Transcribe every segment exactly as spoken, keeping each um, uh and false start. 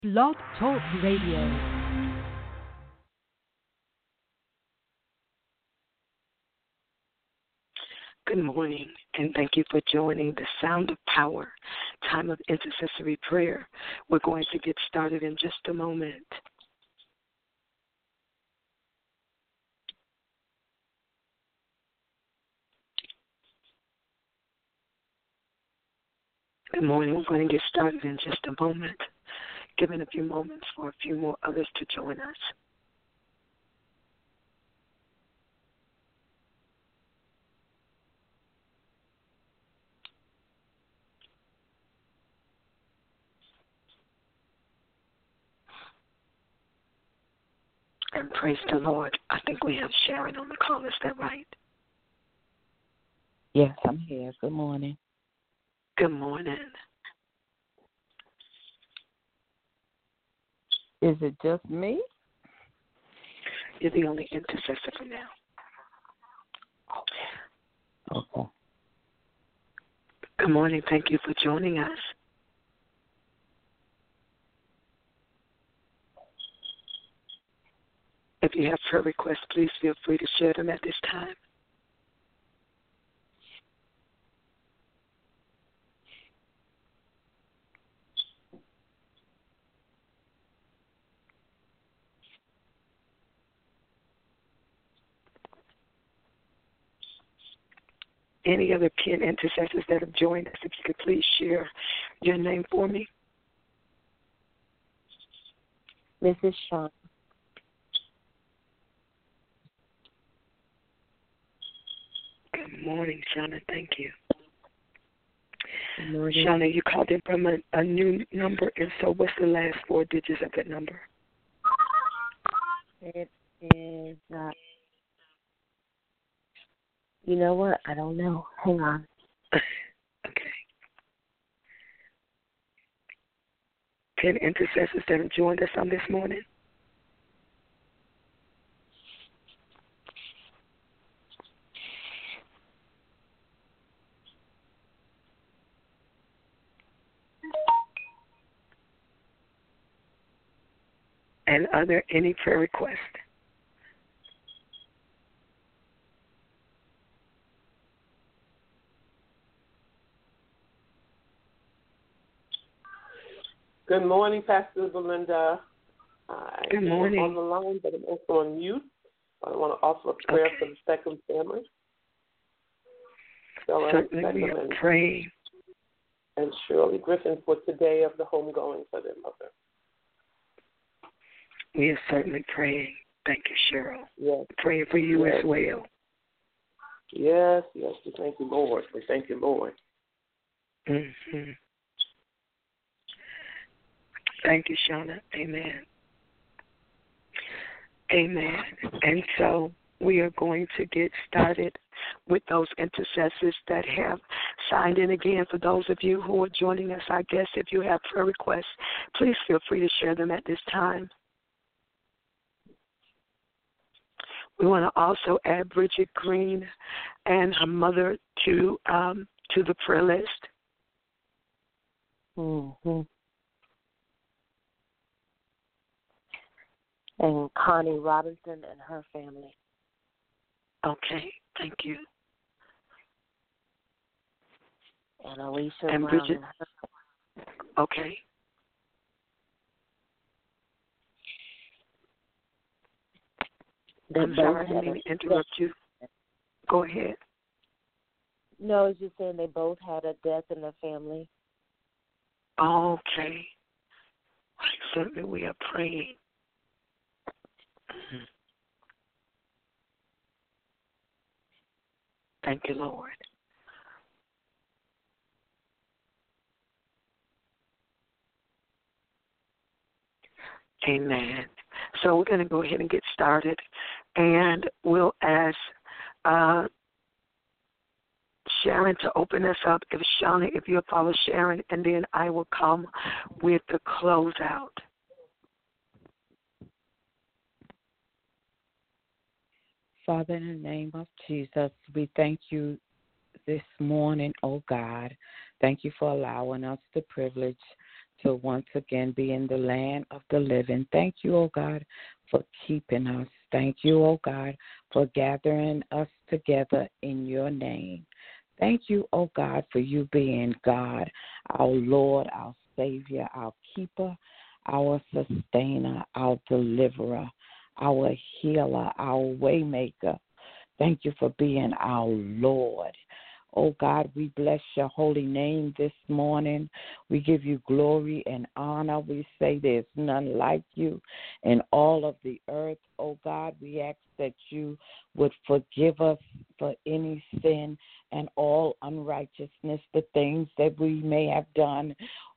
Blog Talk Radio. Good morning, and thank you for joining the Sound of Power, time of intercessory prayer. We're going to get started in just a moment. Good morning. We're going to get started in just a moment, giving a few moments for a few more others to join us. And praise the Lord. I think we have Sharon on the call. Is that right? Yes, I'm here. Good morning. Good morning. Is it just me? You're the only intercessor for now. Okay. Good morning. Thank you for joining us. If you have prayer requests, please feel free to share them at this time. Any other kin intercessors that have joined us, if you could please share your name for me. Missus Sean. Good morning, Shauna. Thank you. Good morning. Shauna, you called in from a, a new number, and so what's the last four digits of that number? It is, uh, you know what? I don't know. Hang on. Okay. Ten intercessors that have joined us on this morning. And are there any prayer requests? Good morning, Pastor Belinda. I Good morning. am on the line, but I'm also on mute. I want to offer a prayer Okay. for the second family. So, Certainly we are praying. And Shirley Griffin for today of the homegoing for their mother. We are certainly praying. Thank you, Cheryl. Yes. Praying for you Yes. as well. Yes, yes. We thank you, Lord. We thank you, Lord. Mm-hmm. Thank you, Shauna. Amen. Amen. And so we are going to get started with those intercessors that have signed in. Again, for those of you who are joining us, I guess if you have prayer requests, please feel free to share them at this time. We want to also add Bridget Green and her mother to um, to the prayer list. Mm-hmm. And Connie Robinson and her family. Okay, thank you. And Alicia and Brown Bridget. and her. Okay. They I'm sorry, I didn't mean to interrupt you. Go ahead. No, I was just saying they both had a death in their family. Okay. Certainly we are praying. Mhm. Thank you, Lord. Amen. So we're going to go ahead and get started, and we'll ask uh, Sharon to open us up. If Shauna, if you'll follow Sharon, and then I will come with the closeout. Father, in the name of Jesus, we thank you this morning, oh God. Thank you for allowing us the privilege to once again be in the land of the living. Thank you, oh God, for keeping us. Thank you, oh God, for gathering us together in your name. Thank you, oh God, for you being God, our Lord, our Savior, our keeper, our sustainer, our deliverer, our healer, our waymaker. Thank you for being our Lord. Oh God, we bless your holy name this morning. We give you glory and honor. We say there's none like you in all of the earth. Oh God, we ask that you would forgive us for any sin and all unrighteousness, the things that we may have done,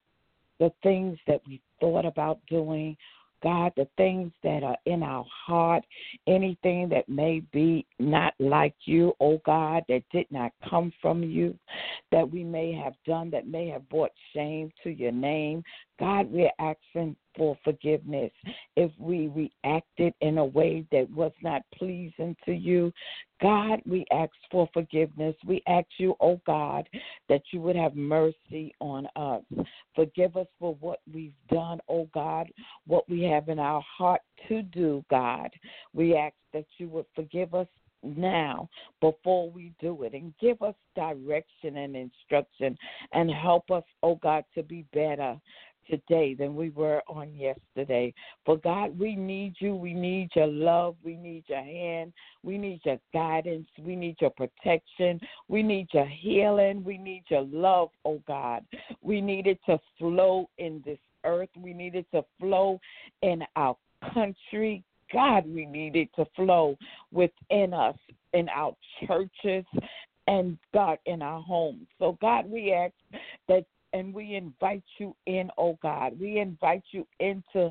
the things that we thought about doing. God, the things that are in our heart, anything that may be not like you, oh God, that did not come from you, that we may have done that may have brought shame to your name. God, we're asking for forgiveness. If we reacted in a way that was not pleasing to you, God, we ask for forgiveness. We ask you, oh God, that you would have mercy on us. Forgive us for what we've done, oh God, what we have in our heart to do, God. We ask that you would forgive us now before we do it, and give us direction and instruction, and help us, oh God, to be better today than we were on yesterday. For God, we need you. We need your love. We need your hand. We need your guidance. We need your protection. We need your healing. We need your love, oh God. We need it to flow in this earth. We need it to flow in our country. God, we need it to flow within us, in our churches, and God, in our homes. So God, we ask that, and we invite you in, oh God. We invite you into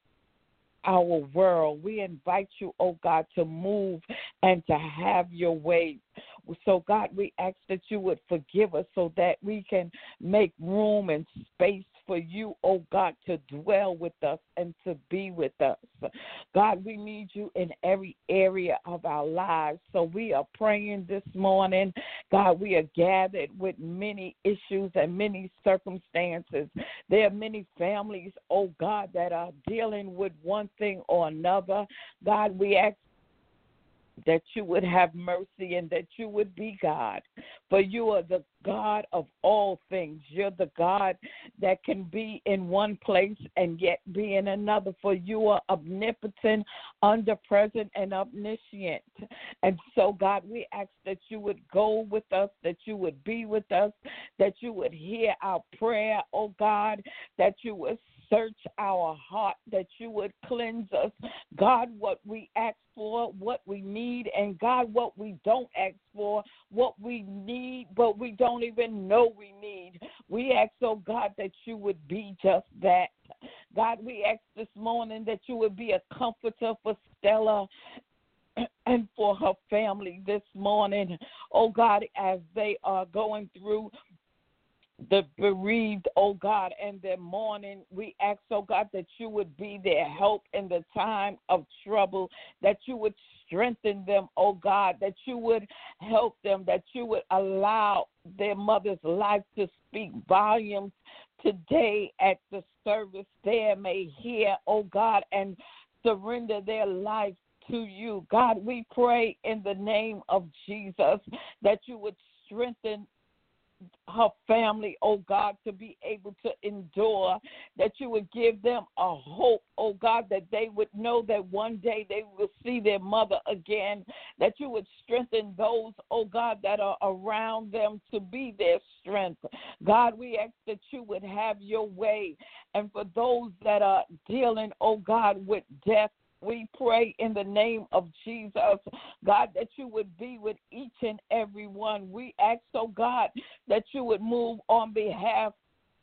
our world. We invite you, oh God, to move and to have your way. So, God, we ask that you would forgive us so that we can make room and space for you, oh God, to dwell with us and to be with us. God, we need you in every area of our lives. So we are praying this morning. God, we are gathered with many issues and many circumstances. There are many families, oh God, that are dealing with one thing or another. God, we ask that you would have mercy and that you would be God. For you are the God of all things. You're the God that can be in one place and yet be in another. For you are omnipotent, omnipresent, and omniscient. And so, God, we ask that you would go with us, that you would be with us, that you would hear our prayer, oh God, that you would search our heart, that you would cleanse us. God, what we ask for, what we need, and God, what we don't ask for, what we need, but we don't even know we need. We ask, oh God, that you would be just that. God, we ask this morning that you would be a comforter for Stella and for her family this morning. Oh God, as they are going through the bereaved, oh God, and their mourning, we ask, oh God, that you would be their help in the time of trouble, that you would strengthen them, oh God, that you would help them, that you would allow their mother's life to speak volumes today at the service. They may hear, oh God, and surrender their life to you. God, we pray in the name of Jesus that you would strengthen her family, oh God, to be able to endure, that you would give them a hope, oh God, that they would know that one day they will see their mother again, that you would strengthen those, oh God, that are around them to be their strength. God, we ask that you would have your way. And for those that are dealing, oh God, with death, we pray in the name of Jesus, God, that you would be with each and every one. We ask, oh God, that you would move on behalf,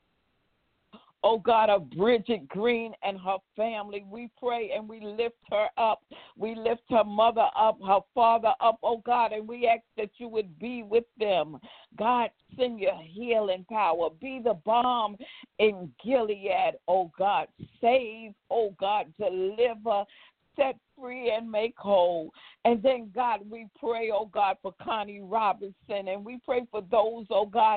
oh God, of Bridget Green and her family. We pray and we lift her up. We lift her mother up, her father up, oh God, and we ask that you would be with them. God, send your healing power. Be the balm in Gilead, oh God. Save, oh God, deliver, set free, and make whole. And then, God, we pray, oh God, for Connie Robinson, and we pray for those, oh God,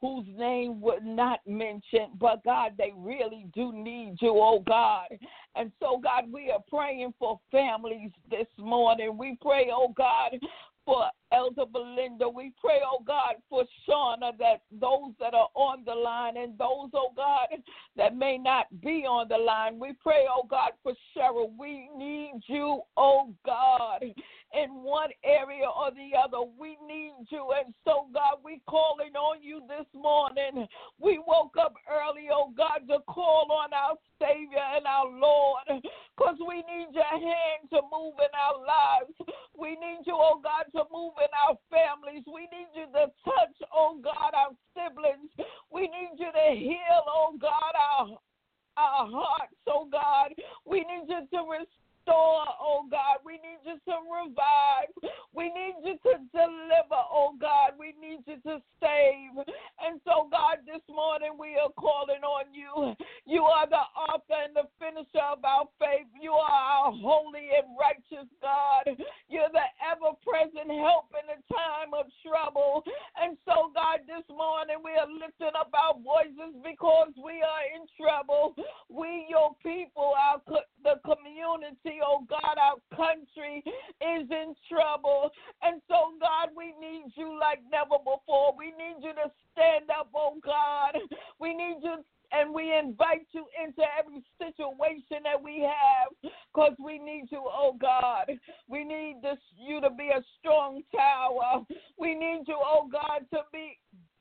whose name was not mentioned, but God, they really do need you, oh God. And so, God, we are praying for families this morning. We pray, oh God, for Elder Belinda. We pray, oh God, for Shauna, that those that are on the line and those, oh God, that may not be on the line. We pray, oh God, for Cheryl. We need you, oh God, in one area or the other. We need you. And so, God, we calling on you this morning. We woke up early, oh God, to call on our Savior and our Lord, because we need your hand to move in our lives. We need you, oh God, to move in our families. We need you to touch, oh God, our siblings. We need you to heal, oh God, our, our hearts, oh God. We need you to restore, oh God. We need you to revive. We need you to deliver, oh God. We need you to save. And so, God, this morning we are calling on you. You are the author and the finisher of our faith. You are our holy and righteous God. You're the ever-present help in a time of trouble. And so, God, this morning we are lifting up our voices because we are in trouble. We, your people, our the community, oh God, our country is in trouble. And so, God, we need you like never before. We need you to stand up, oh God. We need you, and we invite you into every situation that we have, because we need you, oh God. We need this, you to be a strong tower. We need you, oh God, to be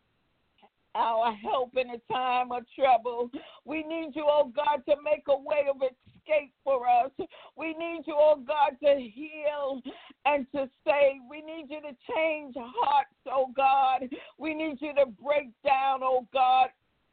our help in a time of trouble. We need you, oh God, to make a way of escape for us. We need you, oh God, to heal and to save. We need you to change hearts, oh God. We need you to break down, oh God,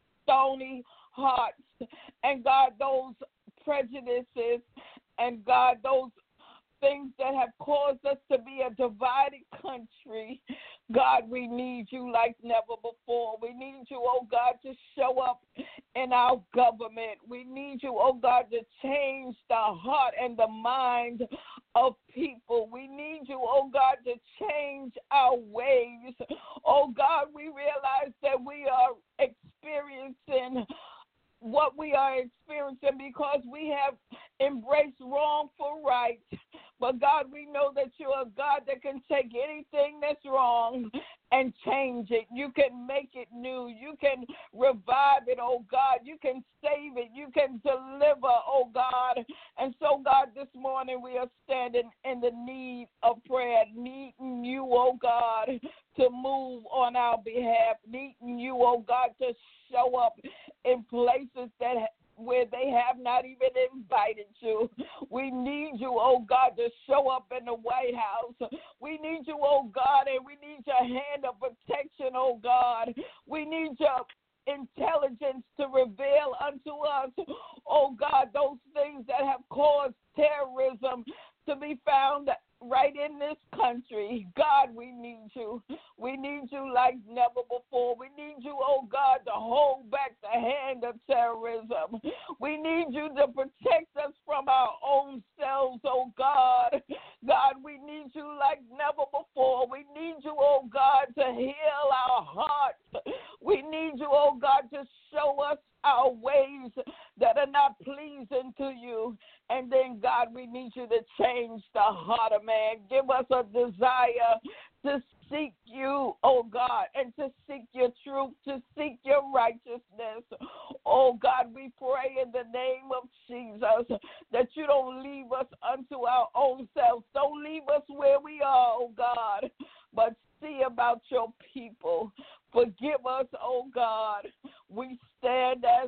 stony hearts. And God, those prejudices and God, those things that have caused us to be a divided country. God, we need you like never before. We need you, oh God, to show up in our government. We need you, oh God, to change the heart and the mind of people. We need you, oh God, to change our ways. Oh God, we realize that we are experiencing what we are experiencing because we have embraced wrong for right. But God, we know that you're a God that can take anything that's wrong and change it. You can make it new. You can revive it, oh God. You can save it. You can deliver, oh God. And so, God, this morning we are standing in the need of prayer, needing you, oh God, to move on our behalf, needing you, oh God, to show up in places that where they have not even invited you. We need you, oh God, to show up in the White House. We need you, oh God, and we need your hand of protection, oh God. We need your intelligence to reveal unto us, oh God, those things that have caused terrorism to be found right in this country. God, we need you. We need you like never before. We need you, oh God, to hold back the hand of terrorism. We need you to protect us from our own selves, oh God. God, we need you like never before. We need you, oh God, to heal our hearts. We need you, oh God, to show us our ways that are not pleasing to you. And then, God, we need you to change the heart of man. Give us a desire to seek you, oh God, and to seek your truth, to seek your righteousness. Oh God, we pray in the name of Jesus that you don't leave us unto our own selves. Don't leave us where we are, oh God, but see about your people. Forgive us, oh God. We stand as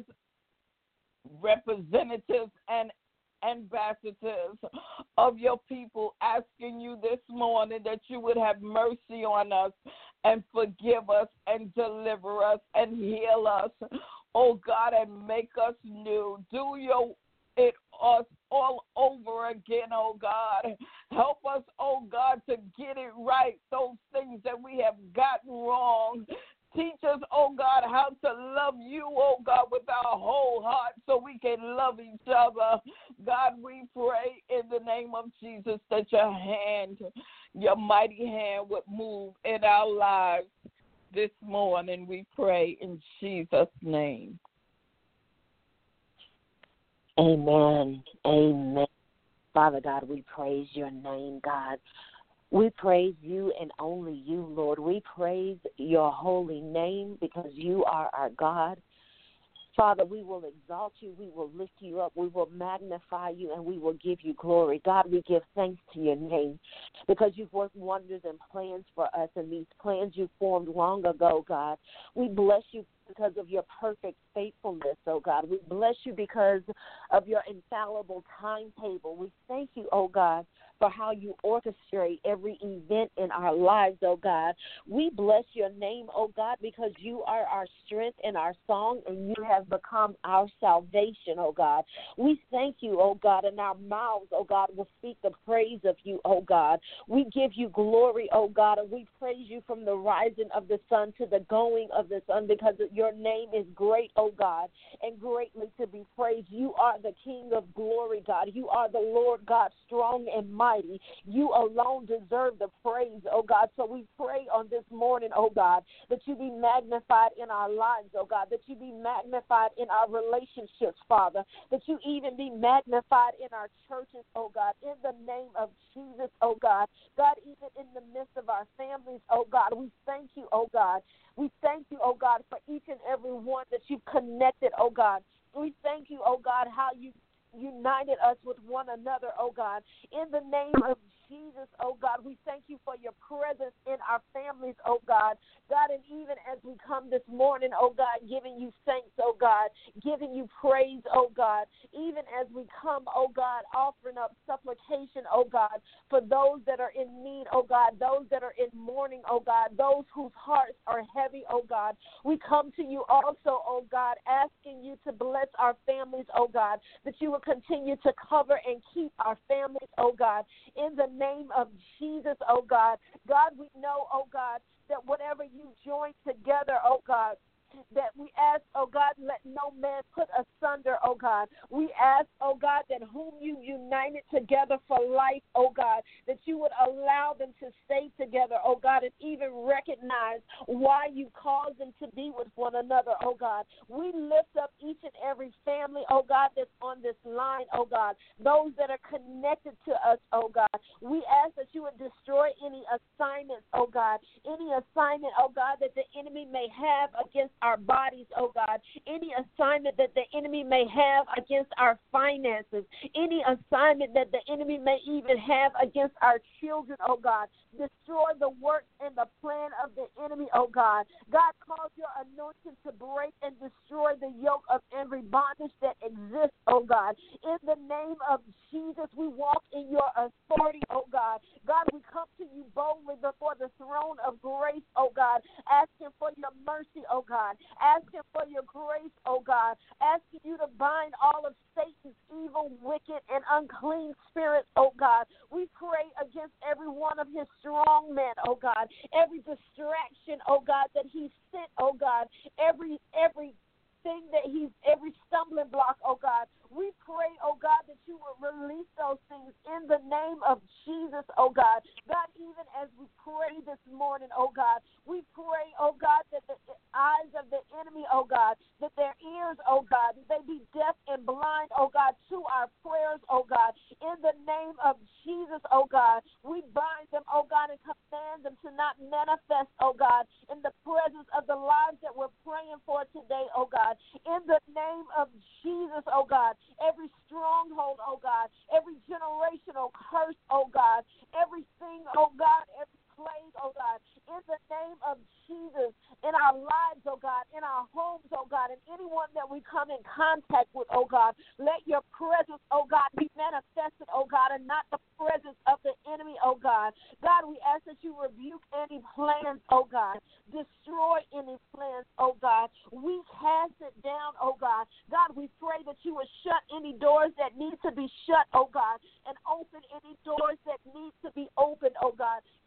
representatives and ambassadors of your people, asking you this morning that you would have mercy on us and forgive us and deliver us and heal us, oh God, and make us new. Do your it us all over again, oh God. Help us, oh God, to get it right, those things that we have gotten wrong. Teach us, oh God, how to love you, oh God, with our whole heart so we can love each other. God, we pray in the name of Jesus that your hand, your mighty hand would move in our lives. this morning, we pray in Jesus' name. Amen. Amen. Father God, we praise your name, God. We praise you and only you, Lord. We praise your holy name because you are our God. Father, we will exalt you, we will lift you up, we will magnify you, and we will give you glory. God, we give thanks to your name because you've worked wonders and plans for us, and these plans you formed long ago, God. We bless you because of your perfect faithfulness, oh God. We bless you because of your infallible timetable. We thank you, oh God, for how you orchestrate every event in our lives, oh God. We bless your name, oh God, because you are our strength and our song, and you have become our salvation, oh God. We thank you, oh God, and our mouths, oh God, will speak the praise of you, oh God. We give you glory, oh God, and we praise you from the rising of the sun to the going of the sun because your name is great, oh God, and greatly to be praised. You are the King of glory, God. You are the Lord God, strong and mighty. You alone deserve the praise, oh God. So we pray on this morning, oh God, that you be magnified in our lives, oh God, that you be magnified in our relationships, Father, that you even be magnified in our churches, oh God, in the name of Jesus, oh God. God, even in the midst of our families, oh God, we thank you, oh God. We thank you, oh God, for each and every one that you've connected, oh God. We thank you, oh God, how you united us with one another, oh God. In the name of Jesus, oh God, we thank you for your presence in our families, oh God. God, and even as we come this morning, oh God, giving you thanks, oh God, giving you praise, oh God, even as we come, oh God, offering up supplication, oh God, for those that are in need, oh God, those that are in mourning, oh God, those whose hearts are heavy, oh God. We come to you also, oh God, asking you to bless our families, oh God, that you will continue to cover and keep our families, oh God, in the name of Jesus, oh God. God, we know, oh God, that whatever you join together, oh God, that we ask, oh God, let no man put asunder, oh God. We ask, oh God, that whom you united together for life, oh God, that you would allow them to stay together, oh God, and even recognize why you caused them to be with one another, oh God. We lift up each and every family, oh God, that's on this line, oh God, those that are connected to us, oh God. We ask that you would destroy any assignments, oh God, any assignment, oh God, that the enemy may have against our bodies, oh God, any assignment that the enemy may have against our finances, any assignment that the enemy may even have against our children, oh God. Destroy the work and the plan of the enemy, oh God. God, cause your anointing to break and destroy the yoke of every bondage that exists, oh God. In the name of Jesus, we walk in your authority, oh God. God, we come to you boldly before the throne of grace, oh God, asking for your mercy, oh God, asking for your grace, oh God, asking you to bind all of Satan's evil, wicked, and unclean spirits, oh God. We pray against every one of his strong men, oh God, every distraction, oh God, that he sent, oh God, every every thing that he's, every stumbling block, oh God. We pray, oh God, that you will release those things in the name of Jesus, oh God. God, even as we pray this morning, oh God, we pray, oh God, that the eyes of the enemy, oh God, that their ears, oh God, that they be deaf and blind, oh God, to our prayers, oh God. In the name of Jesus, oh God, we bind them, oh God, and command them to not manifest, oh God, in the presence of the lives that we're praying for today, oh God. In the name of Jesus, oh God, every stronghold, oh God, every generational curse, oh God, everything, oh God, every plague, oh God, in the name of Jesus, in our lives, oh God, in our homes, oh God, and anyone that we come in contact with, oh God, let your presence, oh God, be manifested, oh God, and not the presence of the enemy, oh God. God, we ask that you rebuke any plans, oh God, destroy any plans, oh God. We cast it down, oh God. God, we pray that you would shut any doors that need to be shut, oh God, and open any doors that need to be opened, oh God. God, and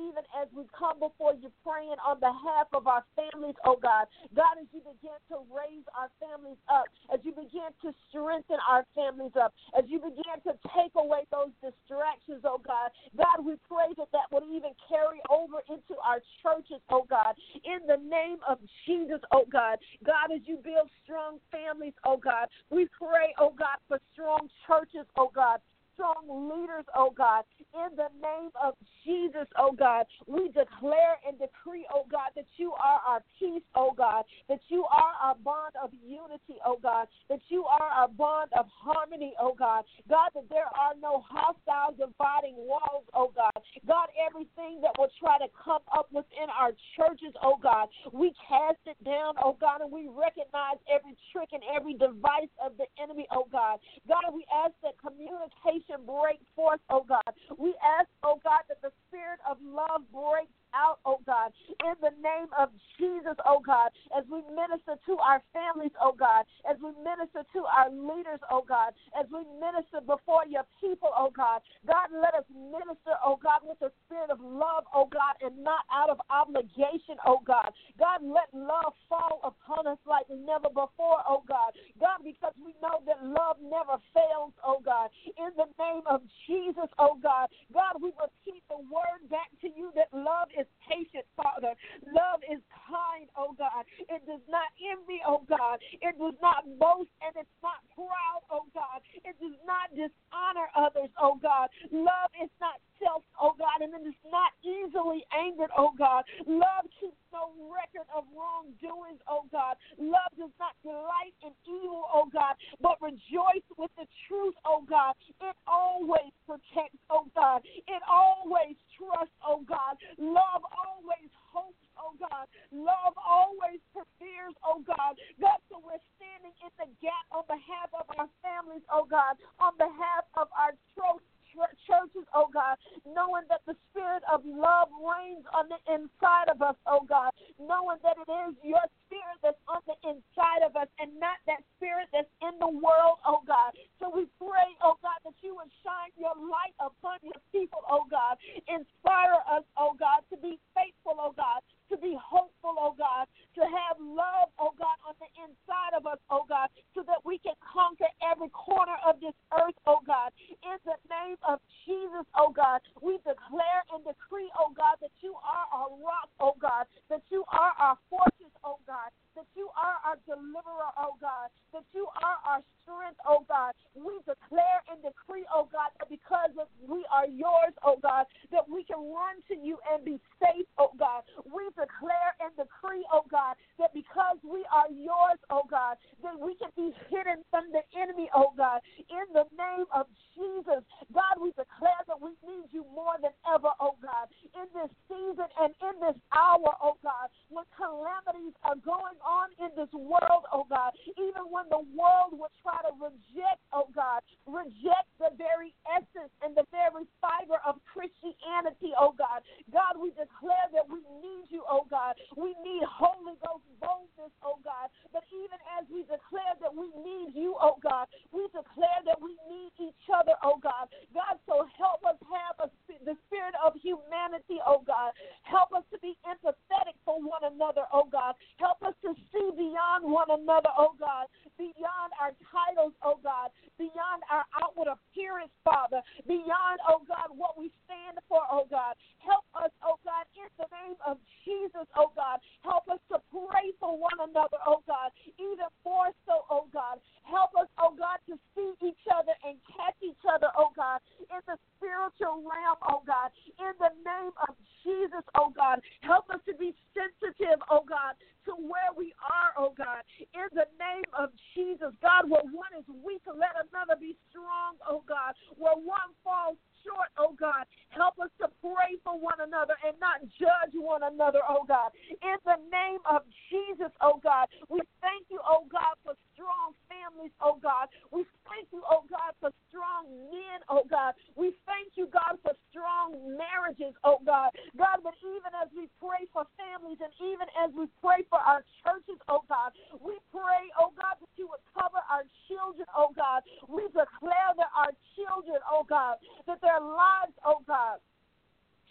even as we come before you praying on behalf of our families, oh God, God, as you begin to raise our families up, as you begin to strengthen our families up, as you begin to take away those distractions, oh God, God, we pray that that would even carry over into our churches, oh God, in the name of Jesus, oh God. God, as you build strong families, oh God, we pray, oh God, for strong churches, oh God, strong leaders, oh God, in the name of Jesus, oh God. We declare and decree, oh God, that you are our peace, oh God, that you are our bond of unity, oh God, that you are our bond of harmony, oh God. God, that there are no hostile dividing walls, oh God. God, everything that will try to come up within our churches, oh God, we cast it down, oh God, and we recognize every trick and every device of the enemy, oh God. God, we ask that communication break forth, oh God. We ask, oh God, that the spirit of love breaks out, oh God, in the name of Jesus, oh God, as we minister to our families, oh God, as we minister to our leaders, oh God, as we minister before your people, oh God. God, let us minister, oh God, with the spirit of love, oh God, and not out of obligation, oh God. God, let love fall upon us like never before, oh God. God, because we know that love never fails, oh God. In the name of Jesus, oh God. God, we repeat the word back to you that love is patient, Father. Love is kind, oh God. It does not envy, oh God. It does not boast, and it's not proud, oh God. It does not dishonor others, oh God. Love is not self, oh God, and it is not easily angered, oh God. Love keeps no record of wrongdoings, oh God. Love does not delight in evil, oh God, but rejoice with the truth, oh God. It always protects, oh God. It always trusts, oh God. Love always hopes, oh God. Love always perseveres, oh God. God, so we're standing in the gap on behalf of our families, oh God, on behalf of our church. churches, oh God, knowing that the spirit of love reigns on the inside of us, oh God, knowing that it is your spirit that's on the inside of us and not that spirit that's in the world, oh God. So we pray, oh God, that you would shine your light upon your people, oh God. Inspire us, oh God, to be faithful, oh God, to be hopeful, oh God, to have love, oh God, on the inside of us, oh God, so that we can conquer every corner of this earth, oh God. In the name of Jesus, oh God, we declare and decree, oh God, that you are our rock, oh God, that you are our fortress, oh God, that you are our deliverer, oh God, that you are our strength, oh God. We declare and decree, oh God, that because of we are yours, oh God, that we can run to you and be safe, oh God. We declare and decree, oh God, that because we are yours, oh God, that we can be hidden from the enemy, oh God. In the name of Jesus, God, we declare that we need you more than ever, oh God, in this season and in this hour, oh God, when calamities are going on in this world, oh God, even when the world would try to reject, oh God, reject the very essence and the very fiber of Christianity, oh God. God, we declare that we need you, oh God. We need Holy Ghost boldness, oh God. But even as we declare that we need you, oh God, we declare that we need each other, oh God. God, so help us have a, the spirit of humanity, oh God. Help us to be empathetic for one another, oh God. Help us to see beyond one another, oh God. Beyond our titles, oh God. Beyond our outward appearance, Father. Beyond, oh God, what we stand for, oh God. Help us, oh God, in the name of Jesus, oh God. Help us to pray for one another, oh God. Even more so, oh God. Help us, oh God, to see each other and catch each other, oh God, in the spiritual realm, oh God. In the name of Jesus, oh God. Help us to be sensitive, oh God, to where we are, oh God. In the name of Jesus, God, where one is weak, let another be strong, oh God. Where one falls short, oh God, help us to pray for one another and not judge one another, oh God. In the name of Jesus, oh God, we thank you, oh God, for strong families, oh God. We thank you, oh God, for strong men, oh God. We thank you, God, for strong marriages, oh God. God, but even as we pray for families and even as we pray for our churches, oh God, we pray, oh God, that you would cover our children, oh God. We declare that our children, oh God, that their lives, oh God,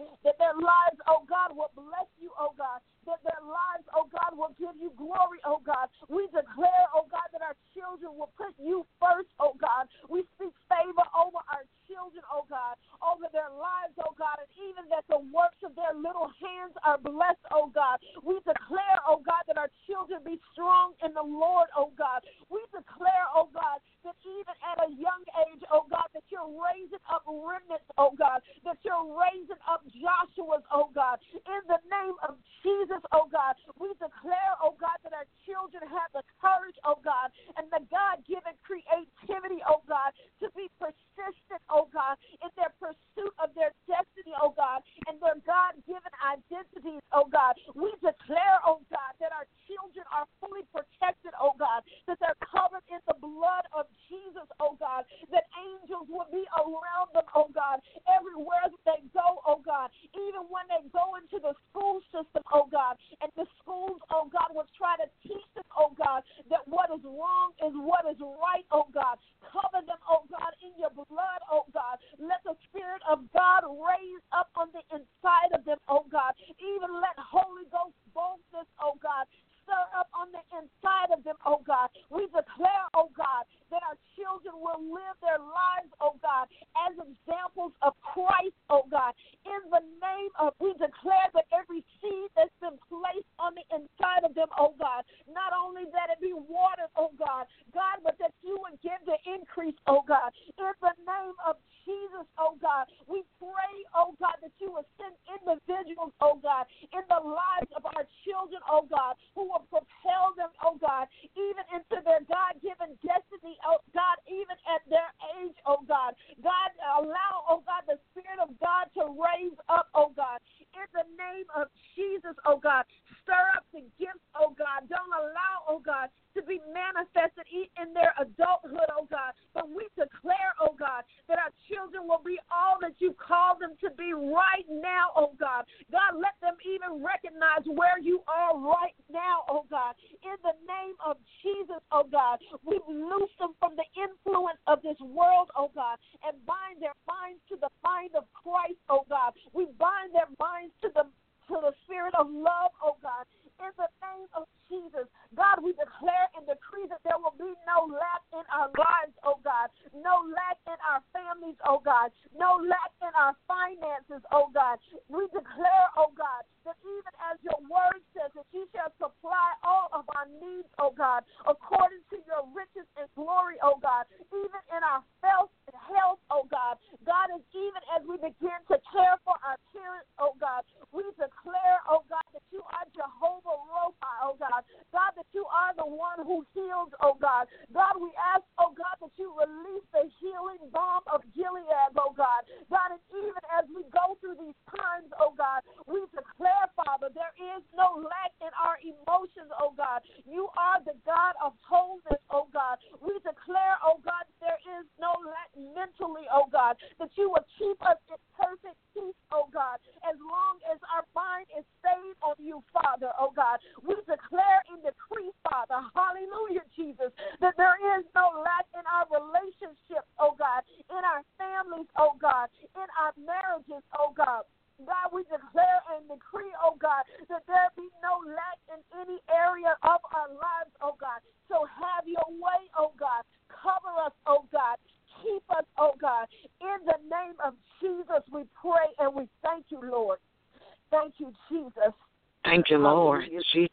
that their lives, oh God, will bless you, oh God, that their lives, oh God, will give you glory, oh God. We declare, oh God, that our children will put you first, oh God. We speak favor over our children, oh God, over their lives, oh God, and even that the works of their little hands are blessed, oh God. We declare, oh God, that our children be strong in the Lord, oh God. We declare, oh God, that even at a young age, oh God, that you're raising up remnants, oh God, that you're raising up Joshua's, oh God. In the name of Jesus, oh God, we declare, oh God, that our children have the courage, oh God, and the God-given creativity, oh God, to be persistent, oh God, in their pursuit of their destiny, oh God, and their God-given identities, oh God. We declare, oh God, that our children are fully protected, oh God, that they're covered in the blood of Jesus, oh God, that angels will be around them, oh God, everywhere that they go, oh God, even when they go into the school system, oh God, and the schools, oh God, will try to teach them, oh God, that what is wrong is what is right, oh God. Cover them, oh God, in your blood, oh God. Let the Spirit of God raise up on the inside of them, oh God. Even let Holy Ghost boldness, oh God, stir up on the inside of them, oh God. We declare, oh God, that our children will live their lives, oh God, as examples of Christ, oh God. In the name of, we declare that every seed that's been placed on the inside of them, oh God, not only that it be watered, oh God, God, but that you would give the increase, oh God. In the name of Jesus, oh God, we pray, oh God, that you will send individuals, oh God, in the lives of our children, oh God, who will propel them, oh God, even into their God-given destiny, oh God, even at their age, oh God. God, allow, oh God, the Spirit of God to raise up, oh God, in the name of Jesus, oh God. Stir up the gifts, oh God. Don't allow, oh God, to be manifested in their adulthood, oh God. But we declare, oh God, that our children will be all that you call them to be right now, oh God. God, let them even recognize where you are right now, oh God. In the name of Jesus, oh God, we loose them from the influence of this world, oh God, and bind their minds to the mind of Christ, oh God. We bind their minds to the to the spirit of love, oh God. In the name of Jesus, God, we declare and decree that there will be no lack in our lives, oh God. No lack in our families, oh God. No lack in our finances, oh God. We declare, oh God, that even as your word says that you shall supply all of our needs, oh God, according to your riches and glory, oh God, even in our health and health, oh God. God, is even as we begin to care for our parents, oh God, we declare, oh God, that you are Jehovah Rapha, oh God. God, that you are the one who heals, oh God. God, we ask, oh God, that you release the healing balm of Gilead, oh God. God, and even as we go through these times, oh God, we declare, Father, there is no lack in our emotions, oh God. You are the God of wholeness, oh God. We declare, oh God, that there is no lack mentally, oh God, that you will keep us in perfect peace, oh God, as long as our mind is stayed on you, Father, oh God. We declare and decree, Father, hallelujah, Jesus, that there is no lack in our relationships, oh God, in our families, oh God, in our marriages, oh God. God, we declare and decree, oh God, that there be no lack in any area of our lives, oh God. So have your way, oh God. Cover us, oh God. Keep us, oh God. In the name of Jesus, we pray and we thank you, Lord. Thank you, Jesus. Thank you, Lord. Jesus.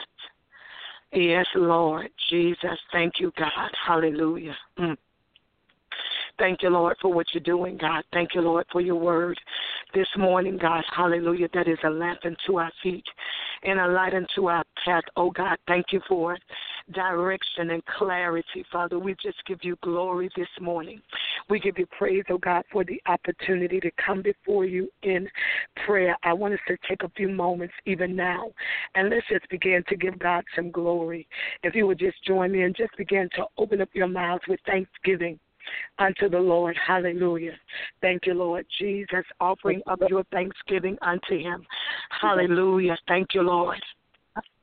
Yes, Lord. Jesus. Thank you, God. Hallelujah. Mm. Thank you, Lord, for what you're doing, God. Thank you, Lord, for your word this morning, God. Hallelujah. That is a lamp unto our feet and a light unto our path. Oh, God, thank you for direction and clarity, Father. We just give you glory this morning. We give you praise, oh, God, for the opportunity to come before you in prayer. I want us to take a few moments even now, and let's just begin to give God some glory. If you would just join me and just begin to open up your mouths with thanksgiving unto the Lord. Hallelujah. Thank you, Lord Jesus. Offering up your thanksgiving unto him. Hallelujah. Thank you, Lord.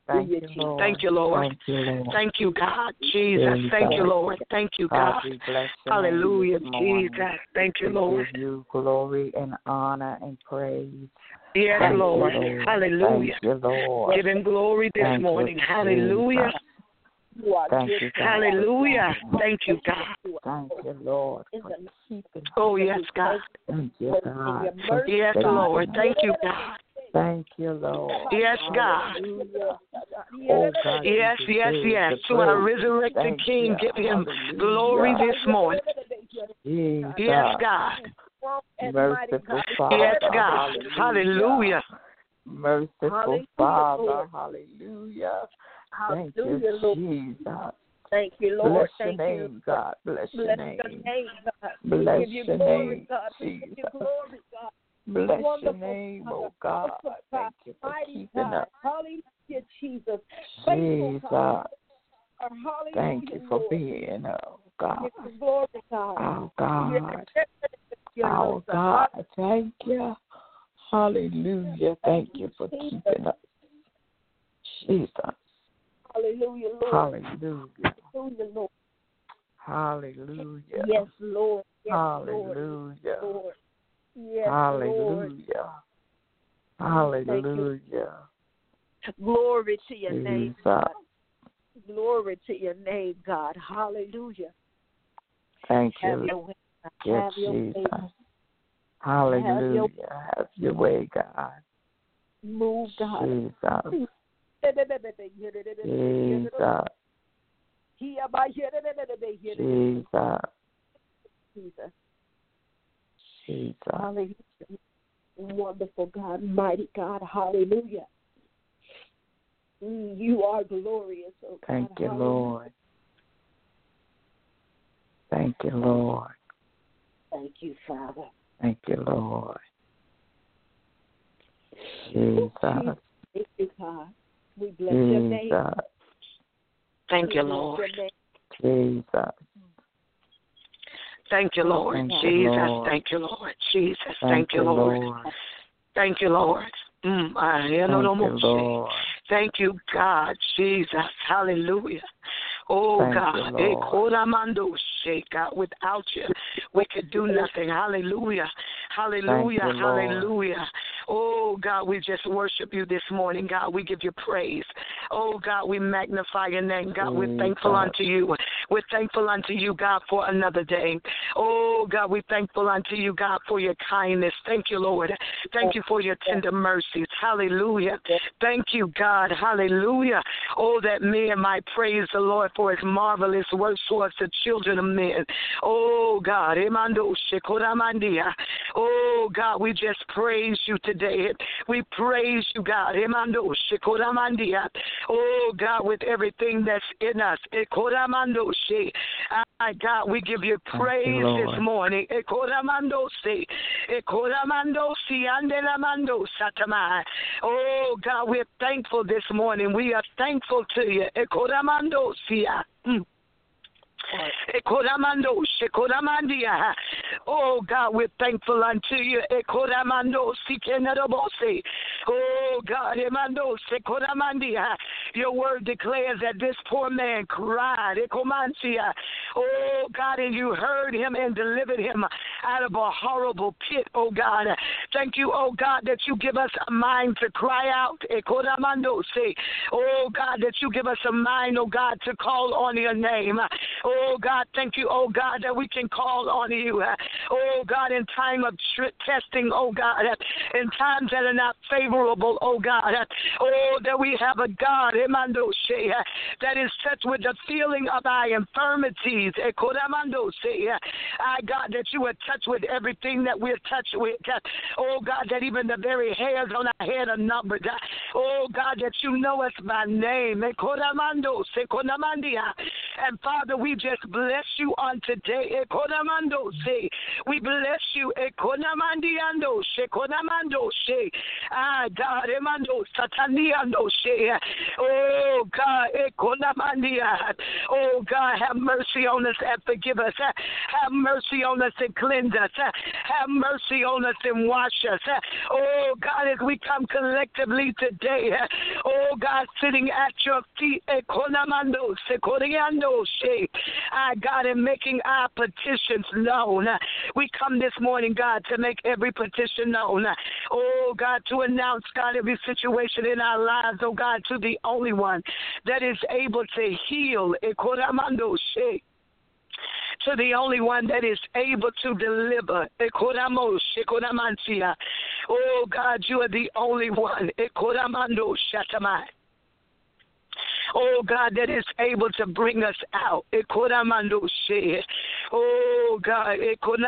Thank you, Lord. Thank you, Lord. Thank you, Lord. Thank you, God. Jesus. Thank you, Lord. Thank you, God. God, we bless your Hallelujah, name this morning. Jesus. Thank you, We Lord. give you glory and honor and praise. Yes, Thank Lord. you, Lord. Hallelujah. Thank you, Lord. Give him glory this Thank morning. you, Hallelujah. Jesus. Thank you, God. Hallelujah. Thank you, God. Thank you, Lord, for keeping us. Oh, yes, God. Thank you, God. for Yes, saving Lord. us. Thank you, God. Thank you, Lord. Yes, God. Hallelujah. Oh, God, you Yes, yes, deserve yes. the To our praise. resurrected Thank King, you. give him Hallelujah. glory this morning. Jesus. Yes, God. Merciful Father. Yes, God. Hallelujah. Merciful Hallelujah, Father. Lord. Hallelujah. Thank Hallelujah, you, Lord. Jesus. Thank you, Lord. Bless Thank your you. name, God. Bless your Bless name. your name, God. Bless We give you your glory, name, God. We give you Jesus. glory, God. Bless your Wonderful name, God. oh God. Awesome Thank you for Mighty keeping God. us. Hallelujah, Jesus. Faithful Jesus. God. Hallelujah, Thank you for Lord. being, oh God. Give you glory, God. Oh God. Your Oh love, God. Thank you. Hallelujah. Thank you for keeping us. Jesus. Hallelujah, Lord. Hallelujah. Hallelujah, Lord. Hallelujah. Yes, Lord. Yes, Hallelujah. Lord. Yes, Hallelujah. Lord. Hallelujah. Glory to your name, Jesus. God. Glory to your name, God. Hallelujah. Thank Have you. your way. God. Yes, Have your way. Jesus. Hallelujah. Have your way, God. Move, God. Jesus. Jesus. Jesus. Jesus. Jesus. Hallelujah. Wonderful God, mighty God. Hallelujah. Mm, you are glorious, oh God. Thank you, Hallelujah. Lord. Thank you, Lord. Thank you, Father. Thank you, Lord. Jesus. Thank you, God. We bless your name. Jesus. Thank you, We bless Lord. your name. Jesus. Thank you, Lord. Thank you, Jesus. Lord. Thank you, Lord. Jesus. Thank Thank you, you, Lord. Lord. Thank you, Lord. Mm, I hear no Thank more you, shit. Lord. Thank you, God, Jesus. Hallelujah. Oh, Thank God. you, Eh, Lord. Koramando shake, God. Without you, we could do nothing. Hallelujah. Hallelujah. Thank you, Lord. Hallelujah. Oh, God, we just worship you this morning. God, we give you praise. Oh, God, we magnify your name. God, we're Jesus. thankful unto you. We're thankful unto you, God, for another day. Oh, God, we're thankful unto you, God, for your kindness. Thank you, Lord. Thank you for your tender mercies. Hallelujah. Thank you, God. Hallelujah. Oh, that men might praise the Lord for his marvelous works towards the children of men. Oh, God. Emando shekoramandia. Oh, God, we just praise you today. We praise you, God. Emando shekoramandia. Oh, God, with everything that's in us. Ekoramando she. Ah, God, we give you praise you, Lord. this morning. Ekoramando se. Ekoramando si andelamando satamai. Oh, God, we're thankful this morning. We are thankful to you. Ekoramando sia. Mm. Ekoramando, shekoramandia. Oh, God, we're thankful unto you. Ekoramando, sikenarabose. Oh, God, emando, shekoramandia. Your word declares that this poor man cried. Ekomansia. Oh, God, and you heard him and delivered him out of a horrible pit, oh, God. Thank you, oh, God, that you give us a mind to cry out. Ekoramando, say. Oh, God, that you give us a mind, oh, God, to call on your name. Oh, God, thank you, oh, God, that we can call on you. Oh, God, in time of tr- testing, oh, God, in times that are not favorable, oh, God. Oh, that we have a God, Emandoshe, that is touched with the feeling of our infirmities. Ekodamandoshe. I, God, that you are touched with everything that we're touched with. Oh, God, that even the very hairs on our head are numbered. Oh, God, that you know us by name. Ekodamandoshe, Ekodamandia. And, Father, we just bless you on today. Ekodamandoshe. We bless you. Ekodamandiandoshe, Ekodamandoshe. Ah, God, Emando Sataniandoshe. Oh, God, Ekodamandia. Oh, God, have mercy on us and forgive us. Have mercy on us and cleanse us. Have mercy on us and wash us. Oh, God, as we come collectively today, Oh, God, sitting at your feet. Ekonamando, sekoriando, she. Ah, God, and making our petitions known. We come this morning, God, to make every petition known. Oh, God, to announce, God, every situation in our lives, oh, God, to the only one that is able to heal. Ekonamando, she. To the only one that is able to deliver. Oh, God, you are the only one. Oh, God, that is able to bring us out. Oh, God.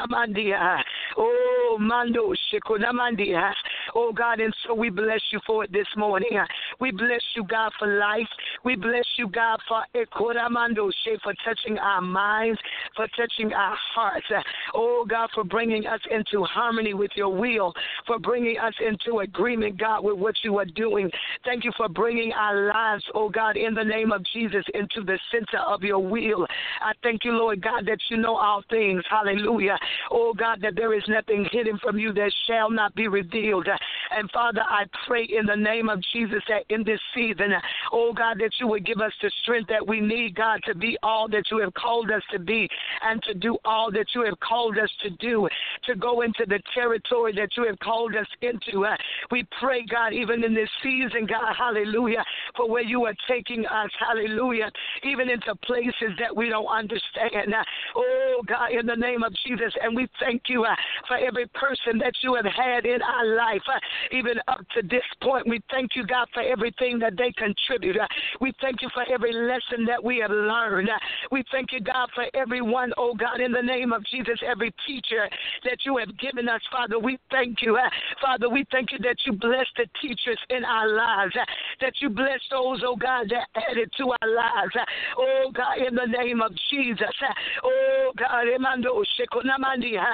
Oh, Mando Shikonamandia. Oh, God, and so we bless you for it this morning. We bless you, God, for life. We bless you, God, for Ekoramando She, for touching our minds, for touching our hearts. Oh, God, for bringing us into harmony with your will, for bringing us into agreement, God, with what you are doing. Thank you for bringing our lives, oh, God, in the name of Jesus, into the center of your will. I thank you, Lord God, that you know all things. Hallelujah. Oh, God, that there is nothing hidden from you that shall not be revealed. And, Father, I pray in the name of Jesus that in this season, oh, God, that you would give us the strength that we need, God, to be all that you have called us to be and to do all that you have called us to do, to go into the territory that you have called us into. Uh, we pray, God, even in this season, God, hallelujah, for where you are taking us, hallelujah, even into places that we don't understand. Uh, oh, God, in the name of Jesus, and we thank you uh, for every person that you have had in our life, uh, even up to this point. We thank you, God, for everything that they contribute. Uh, we thank you for every lesson that we have learned. Uh, we thank you, God, for everyone, oh, God, in the name of Jesus, every teacher that you have given us, Father. We thank you, uh, Father. We thank you that you bless the teachers in our lives, uh, that you bless those, oh, God, that added to our lives. Uh, oh, God, in the name of Jesus. Uh, oh, God, Emando Shekonamandi. Uh,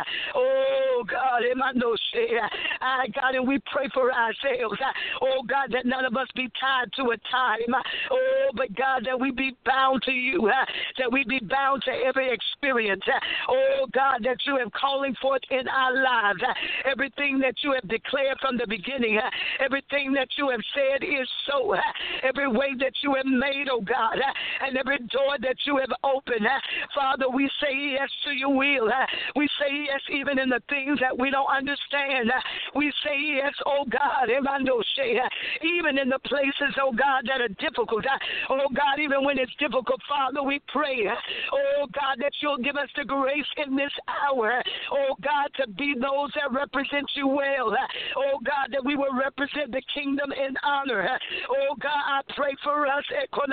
oh, God, Emando She. Uh, God, and we pray for ourselves. Uh, oh, God, that none of us be tied to a time. Uh, oh, but God, that we be bound to you, uh, that we be bound to every experience. Uh, oh, God, that you have calling forth in our lives. Uh, everything that you have declared from the beginning, uh, everything that you have said is so. Uh, every way that you have made, oh, God, uh, and every door that you have opened. Uh, Father, we say yes to your will. Uh, we say yes even in the things that we don't understand. Uh, we say yes, oh, God, even in the places, oh, God, that are difficult. Uh, oh, God, even when it's difficult, Father, we pray, uh, oh, God, that you'll give us the grace in this hour, oh, God, to be those that represent you well. Uh, oh, God, that we will represent the kingdom in honor. Uh, oh, God, I pray for us.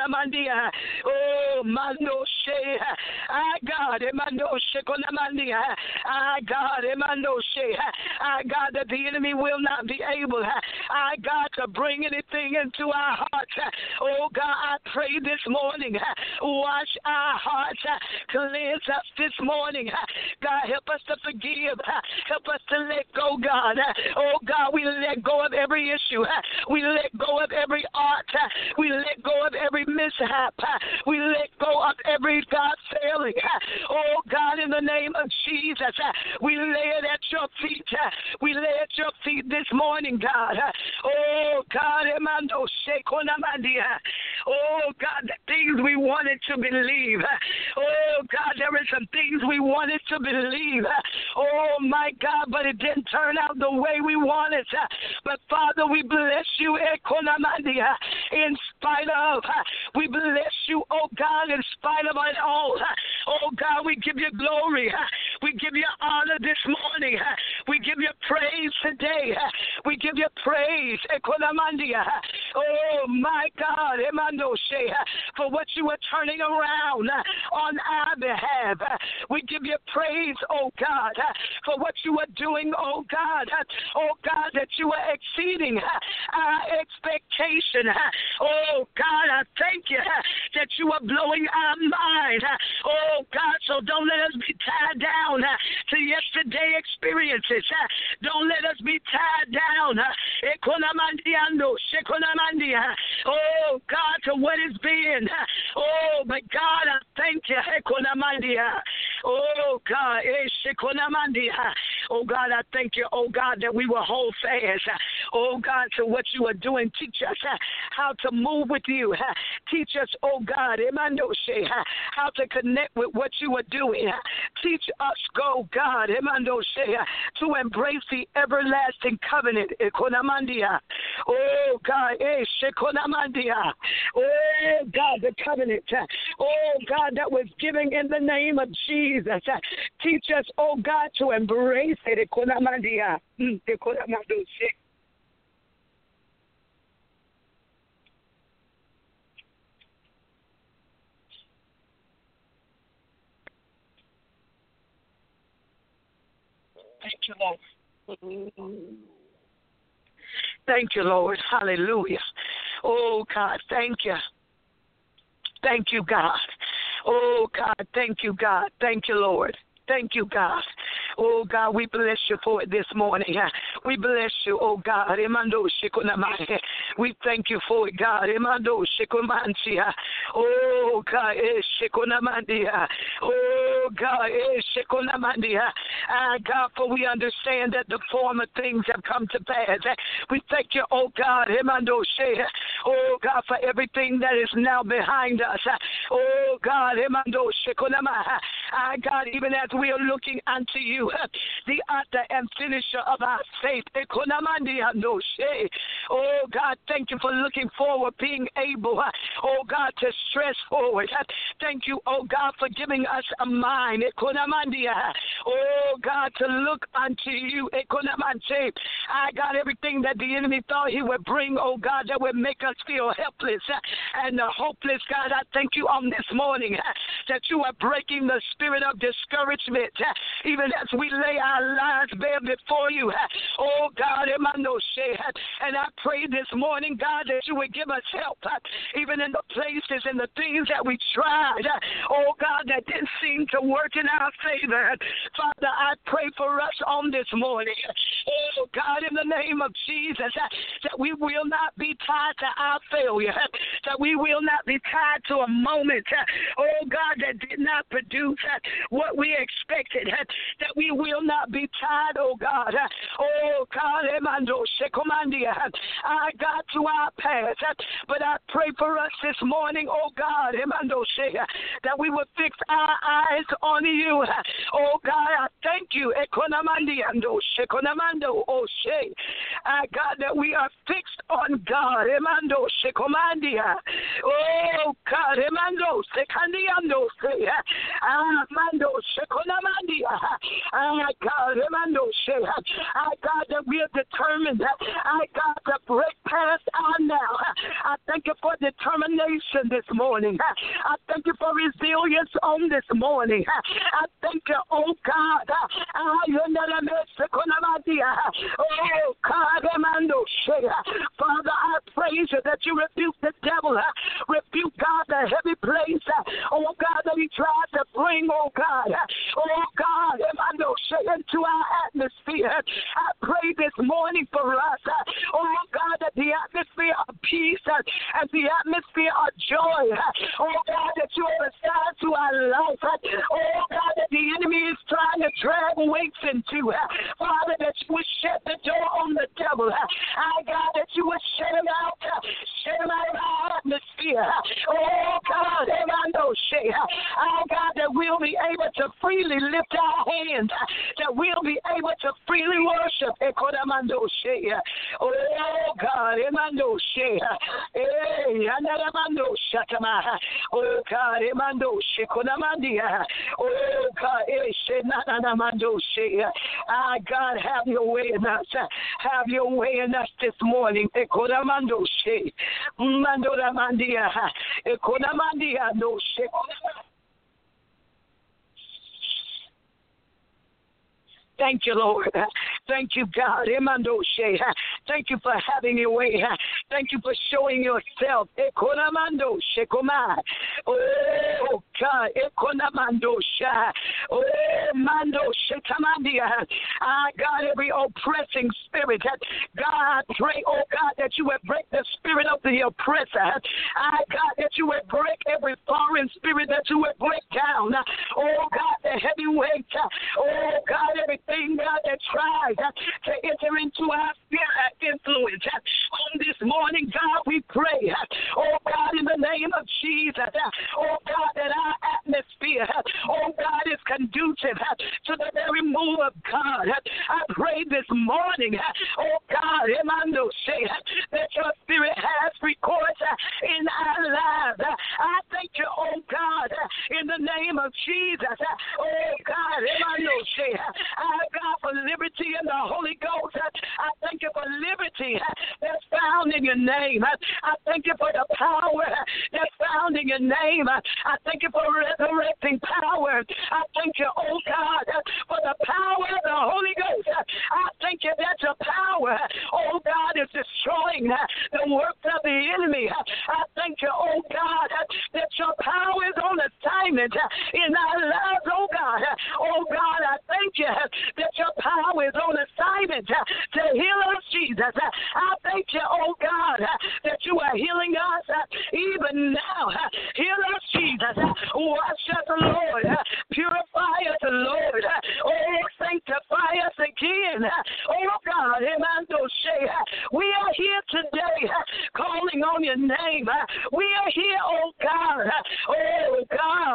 Oh, Mando She. I, God, Mando Shekonamandia. I, God, Mando She. I, God, that the enemy will not be able, I, God, to bring anything into our hearts. Oh, God, I pray this morning, wash our hearts, cleanse us this morning. God, help us to forgive. Help us to let go, God. Oh, God, we let go of every issue. We let go of every art. We let go of every mishap. We let go of every, God, failing. Oh, God, in the name of Jesus, we lay it at your feet. We lay at your feet this morning, God. Oh, God, Emando Shekonamandia. Oh, God, the things we wanted to believe. Oh, God, there are some things we wanted to believe. Oh, my God, but it didn't turn out the way we wanted. But, Father, we bless you, Ekonamandia, in spite of. We bless you, oh, God, in spite of it all. Oh, God, we give you glory. We give you honor this morning. We give you praise today. We give you praise, Ekonamandia. Oh, my God, Emando She, for what you are turning around on our behalf. We give you praise, oh, God, for what you are doing, oh, God. Oh, God, that you are exceeding our expectation. Oh, God, I thank you that you are blowing our mind. Oh, God, so don't let us be tied down to yesterday experiences. Don't let us be tied down. Oh, God, to what is being. Oh, but God, I thank you. Oh, God. Oh, God, I thank you, oh, God, that we will hold fast. oh God, to what you are doing. Teach us uh, how to move with you. Uh, teach us, oh God, Emandoshe, uh, how to connect with what you are doing. Uh, teach us, go God, Emandoshe, uh, to embrace the everlasting covenant. Ekonamandia. Oh God, eh, Shekonamandia. Oh God, the covenant. Uh, oh God, that was given in the name of Jesus. Uh, teach us, oh God, to embrace it. Ekonamandia. Mm, Ekonamandoshe. Thank you, Lord. Thank you, Lord. Hallelujah. Oh, God, thank you. Thank you, God. Oh, God, thank you, God. Thank you, Lord. Thank you, God. Oh, God, we bless you for it this morning. We bless you, oh, God. We thank you for it, God. Oh, God. Oh, God. Ah, God, for we understand that the former things have come to pass. We thank you, oh, God. Oh, God, for everything that is now behind us. Oh, God. Ah, God, even as we are looking unto you, the author and finisher of our faith. Oh, God, thank you for looking forward, being able, oh, God, to stress forward. Thank you, oh, God, for giving us a mind. Oh, God, to look unto you. I got everything that the enemy thought he would bring, oh, God, that would make us feel helpless and hopeless. God, I thank you on this morning that you are breaking the spirit of discouragement, even as we lay our lives bare before you. Oh, God, and I pray this morning, God, that you would give us help, even in the places and the things that we tried, oh, God, that didn't seem to work in our favor. Father, I pray for us on this morning, oh, God, in the name of Jesus, that we will not be tied to our failure, that we will not be tied to a moment, oh, God, that did not produce what we expected, that we will not be tied, oh, God, oh, God, I got to our past, but I pray for us this morning, oh, God, that we will fix our eyes on you. Oh, God, I thank you, I God, that we are fixed on God. Oh, God, I God, I God, that we are determined, I God, to break past our now. I thank you for determination this morning. I thank you for resilience on this morning. I thank you, oh God. Oh God, Father, I praise you that you rebuke the devil, rebuke God the heavy place, oh God, that he tried to bring, oh God, oh God, into our atmosphere. I pray this morning for us, oh God, that the atmosphere of peace and the atmosphere of joy, oh God, that you have assigned to our life, oh God, that the enemy is trying to drag weights into, Father, that you would shut the door on the devil. I God, that you would shut him out, shut him out of our atmosphere. Oh God, I God, that we'll be able to freely lift our hands, that we'll be able to freely worship. Oh God, oh God, oh God, ah, God, have your way in us. Have your way in us this morning. Thank you, Lord. Thank you, God. Thank you for having your way. Thank you for showing yourself. Oh, God. Oh, Mando Shetamandia. I got every oppressing spirit. God, pray, oh God, that you would break the spirit of the oppressor. I God, that you would break every foreign spirit, that you would break down. Oh God, the heavy weight. Oh God, everything, God, that tries to enter into our spirit, influence. On this morning, God, we pray, oh God, in the name of Jesus, oh God, that our atmosphere, oh God, is conducive to the very move of God. I pray this morning, oh God, Emmanuel, that your spirit has free course in our lives. I thank you, oh God, in the name of Jesus, oh God, Emmanuel, I God for liberty in the Holy Ghost. I thank you for liberty that's found in your name. I thank you for the power that's found in your name. I thank you for resurrecting power. I thank you, oh God, for the power of the Holy Ghost. I thank you that your power, oh God, is destroying the works of the enemy. I thank you, oh God, that your power is on assignment in our lives, oh God. Oh God, I thank you that your power is on assignment to heal us, Jesus. I thank you, oh God, that you are healing us even now. Heal us, Jesus. Wash us, Lord. Purify us, Lord. Oh, sanctify us again. Oh God, we are here today calling on your name. We are here, oh God. Oh God,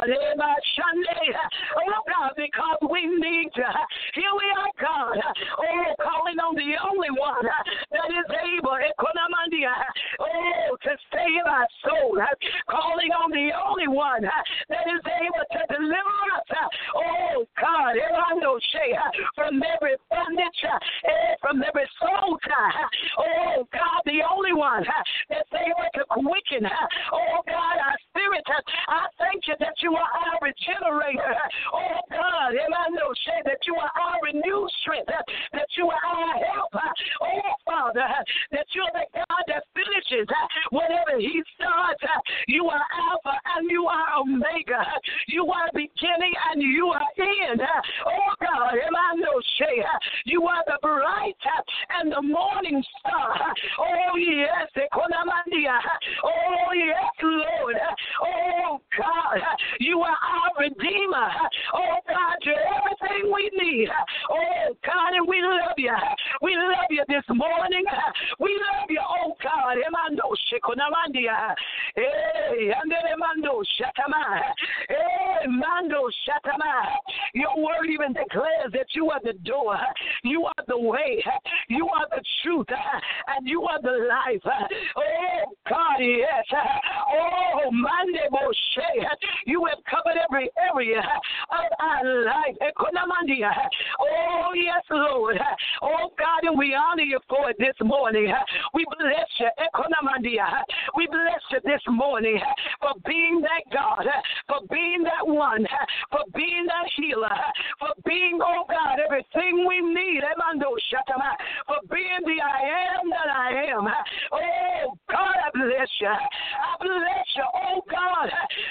oh God, because we need you. Here we are, God. Oh, calling on the only one that is able, oh, to save our soul. Calling on the only one that is able to deliver us. Oh, God, from every bondage, from every soul tie. Oh, God, the only one that's able to quicken. Oh, God, our spirit. I thank you that you are our regenerator. Oh, God, that you are our renewed strength, that you are our help. Oh, Father, that you are the God that finishes whatever he starts. You are Alpha and you are Omega. You are beginning and you are end. Oh, God, you are the bright and the morning star. Oh, yes. Oh, yes, Lord. Oh, God, you are our Redeemer. Oh, God, you're everything we need. Oh, God, and we love you. We love you this morning. We love you, oh, God. Emando shikonamandia. Hey, anderemando shatama. Hey, mando shatama. Your word even declares that you are the door. You are the way. You are the truth. And you are the life. Oh, God, yes. Oh, mande moshe. You have covered every area of our life. Oh, yes, Lord. Oh, God, and we honor you for it this morning. We bless you. We bless you this morning for being that God, for being that one, for being that healer, for being, oh, God, everything we need. For being the I am that I am. Oh, God, I bless you. I bless you. Oh, God.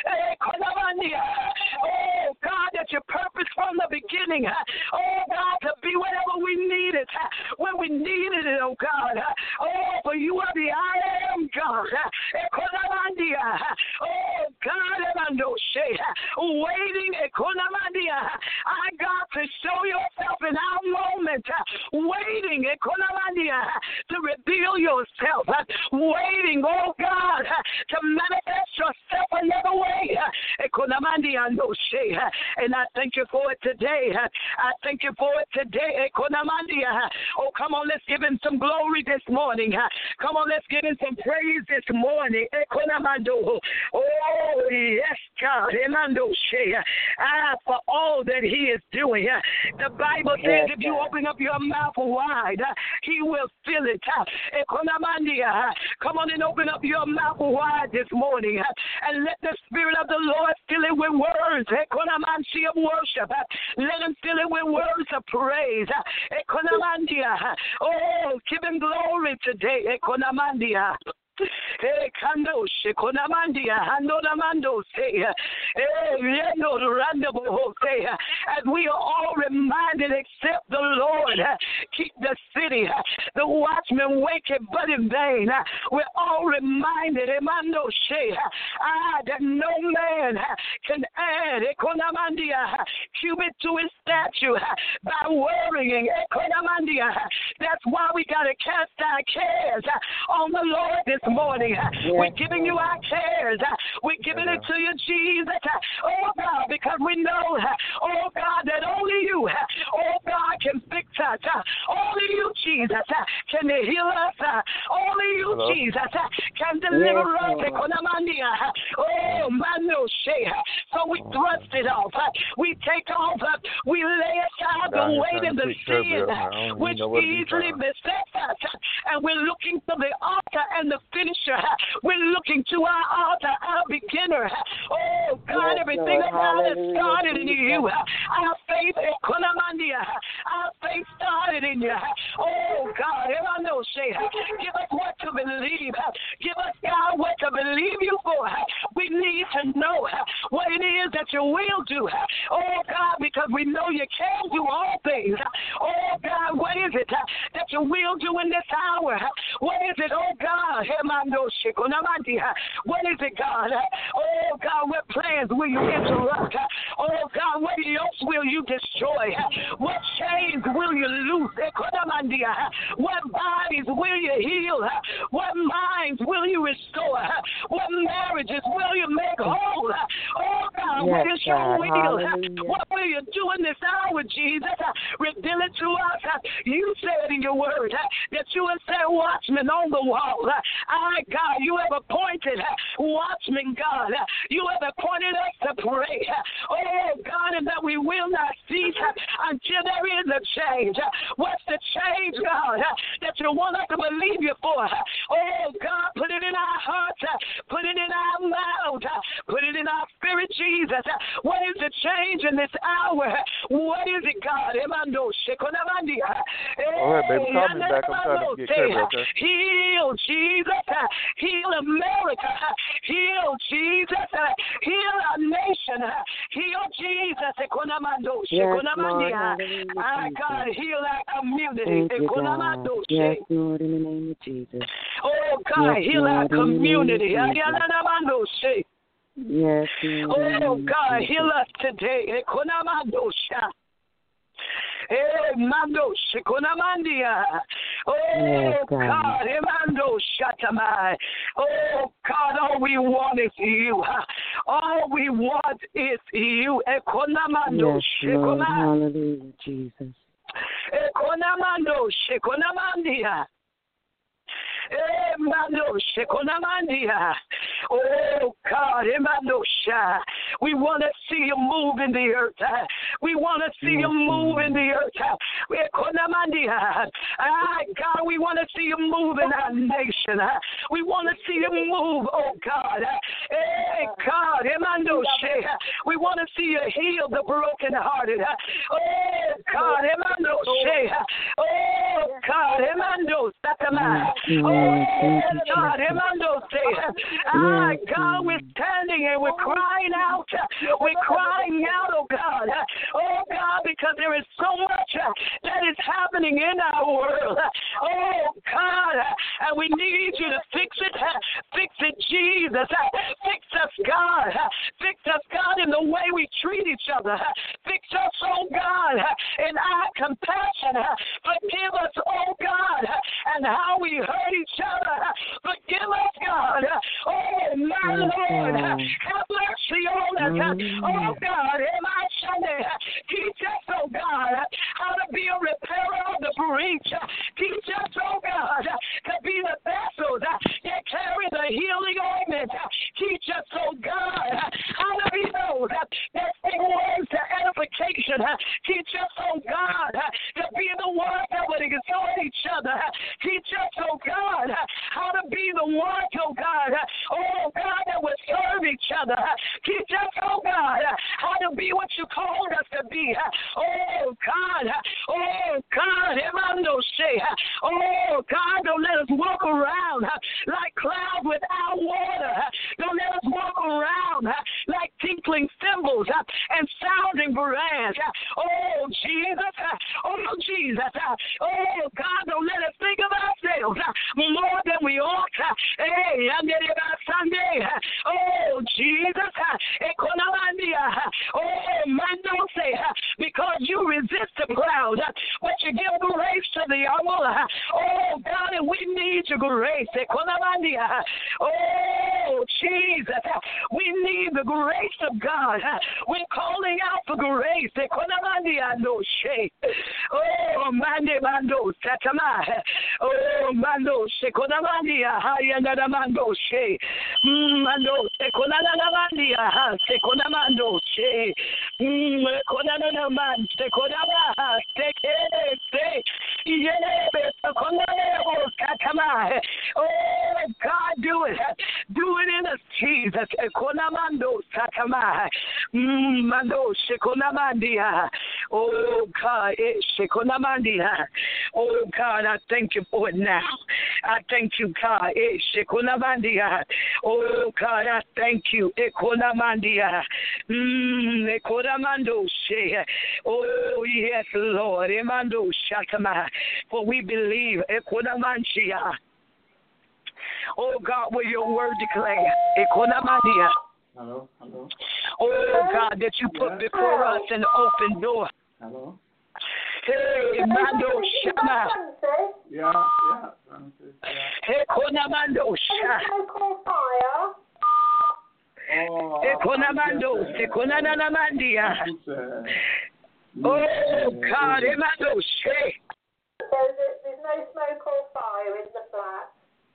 Oh, God, that your purpose from the beginning. Oh, God, to be whatever we needed, when we needed it, oh, God. Oh, for you are the I am God. Oh, God, waiting, I got to show yourself in our moment. Waiting, to reveal yourself. Waiting, oh, God, to manifest yourself another way. And I thank you for it today. I thank you for it today. Oh, come on, let's give him some glory this morning. Come on, let's give him some praise this morning. Oh, yes, God. Ah, for all that he is doing. The Bible says if you open up your mouth wide, he will fill it. Come on and open up your mouth wide this morning and let the Spirit of the Lord fill it with words of worship. Let him fill it with words of praise. Oh, give him glory today. Hey, Kando, Shikonamandia, Handonamando, say, hey, Yendo, Randabo, say, as we are all reminded, except the Lord keep the city, the watchman waketh but in vain. We're all reminded, Emando, say, ah, that no man can add, Ekonamandia, cubit to his statue by worrying. worrying. That's why we got to cast our cares on the Lord this morning. We're giving you our cares. We're giving it to you, Jesus. Oh, God, because we know, oh, God, that only you, oh, God, can fix us. Only you, Jesus, can heal us. Only you, Hello? Jesus, can deliver yes, us. Oh, man, no shame. So we thrust it off. We take off. We lay aside the weight and the sin which easily besets us. And we're looking to the author and the finisher. We're looking to our author, our beginner. Oh, God, yes, everything about us started in you. Our faith, our faith started in you. Oh, God, give us what to believe. Give us, God, what to believe you for. We need to know what it is that you will do. Oh, God, because we know you can do all things. Oh, God, what is it that you will do in this hour? What is it, oh, God? What is it, God? Oh, God, what plans will you interrupt? Oh, God, what yokes will you destroy? What chains will you loose? What bodies will you heal? What minds will you restore? What marriages will you make whole? Oh, God, yes, what is your God. will? Hallelujah. What will you do in this hour, Jesus? Reveal it to us. You said in your word that you would set watchmen on the wall. I, God, you have appointed watchmen, God. You have appointed us to pray. Oh, God, and that we will not cease until there is a change. What's the change, God, that you want us to believe you for? Oh, God, put it in our hearts. Put it in our mouths. Put it in our spirit, Jesus. What is the change in this hour? What is it, God? All right, baby, call me back. I'm trying to get clear, okay? Heal, Jesus. Heal America. Heal, Jesus. Heal our nation. Heal, Jesus. Yes, Lord. Our God, heal our community. Thank you, God. Yes, Lord, in the name of Jesus. Oh, God, yes, heal Lord, our community. Yes, Lord. Oh, God, heal us today. Hey, Mando Shikonamandia. Oh, yes, God. Emando Shatamai. Oh, God, all we want is you. All we want is you. Ekonamando Shikonamandia. Hallelujah, Jesus. Ekonamando Shikonamandia. Oh, God, we want to see you move in the earth. We want to see you move in the earth. Ah, God, we want to see you move in our nation. We want to see you move, oh, God. Hey, God, we want to see you heal the brokenhearted. Oh, God, oh, God, Oh, God, ah, God, we're standing and we're crying out. We're crying out, oh, God. Oh, God, because there is so much that is happening in our world. Oh, God, and we need you to fix it. Fix it, Jesus. Fix us, God. Fix us, God, in the way we treat each other. Fix us, oh, God, in our compassion. Forgive us, oh, God, and how we hurt each other. Forgive us, God. Oh, my Lord. Have mercy on us. Oh, God. Teach us, oh, God, how to be a repairer of the breach. Teach us, oh, God, to be the vessels that carry the healing ointment. Teach us, oh, God, how to be those that speak words to edification. Teach us, oh, God, to be the ones that would exhort each other. Teach us, oh, God, how to be the ones, oh, God, oh, God, that would serve each other. Teach us, oh, God, how to be what you called us to be. Oh, God, oh, God, oh, God, don't let us walk around like clouds without water. Don't let us walk around like tinkling cymbals uh, and sounding brass. Uh, oh, Jesus. Uh, oh, Jesus. Uh, oh, God, don't let us think of ourselves uh, more than we ought. Uh, hey, I'm getting about Sunday. Uh, oh, Jesus. Uh, oh, man, don't say, uh, because you resist the proud, uh, but you give grace to the humble. Uh, oh, God, and we need your grace. Oh, Jesus, we need the grace of God. We're calling out for grace. Oh, Mande Mando, Satama. Oh, Mando, Sekonamandia, Hayana Mando, She. Mando, Sekonanamandia, Sekonamando, She. Konanaman, Sekonama, Seke, Yebe, Sekonamo, Satama. Oh, God, do it. Do it in us, Jesus. Konamando, Satama. Mando, Sekonamandia. Oh, God, Sekonamandia. Oh, God, I thank you for it now. I thank you, God. Sekonamandia. Oh, God, I thank you. Ekonamandia. Mm, Ekonamando, she. Oh, yes, Lord. Emando, Shatama. For we believe. Ekonamandia. Oh, God, will your word declare? Ekonamandia. Hello, hello. Oh, God, that you put yes. before us an open door. Hello. Hey, Mando Shama. Yeah, yeah, Francis. Yeah. Hey, Konamando Shama. Oh, Hey, Konamando. Hey, Konanamandia. Oh, God, hey, Mando Shama. There's no smoke or fire in the flat.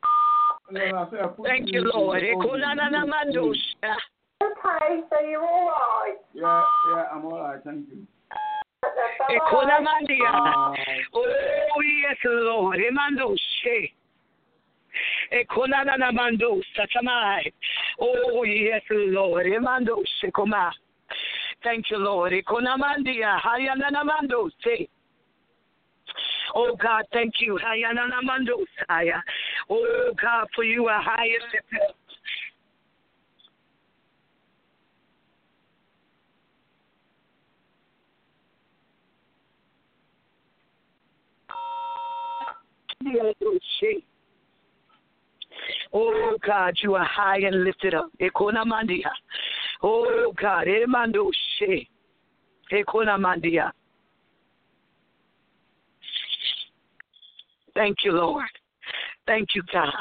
Thank you, Lord. Hey, Konanamando Shama. Okay, so you're all right. Yeah, yeah, I'm all right. Thank you. Ekonamandia. Oh, yes, Lord. Emando she. Ekonanamando satamai. Oh, yes, Lord. Emando shekoma. Thank you, Lord. Ekonamandia. Hayananamando se. Oh, God, thank you. Hayananamando saya. Oh, God, for you are high and lifted up. Oh, God, you are high and lifted up. Ekonamandia. Oh, God. Emando she. Ekonamandia. Thank you, Lord. Thank you, God.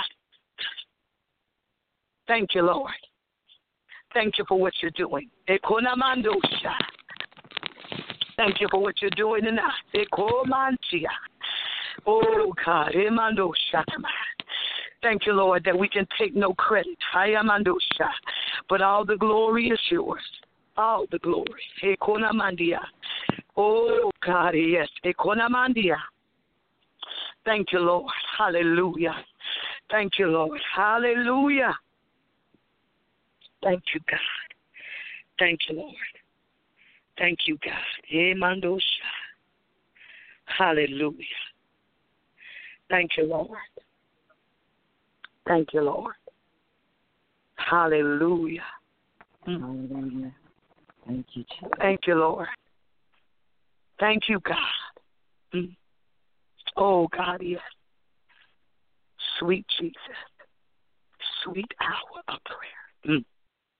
Thank you, Lord. Thank you for what you're doing. Ekonamando sha. Thank you for what you're doing in us. Ekomantia. Oh, God. Emando shatama. Thank you, Lord, that we can take no credit. Hayamando sha. But all the glory is yours. All the glory. Ekonamandia. Oh, God, yes. Ekonamandia. Thank you, Lord. Hallelujah. Thank you, Lord. Hallelujah. Thank you, God. Thank you, Lord. Thank you, God. Emando sha. Hallelujah. Thank you, Lord. Thank you, Lord. Hallelujah. Mm. Hallelujah. Thank you, Jesus. Thank you, Lord. Thank you, God. Mm. Oh, God, yes. Sweet Jesus. Sweet hour of prayer. Mm.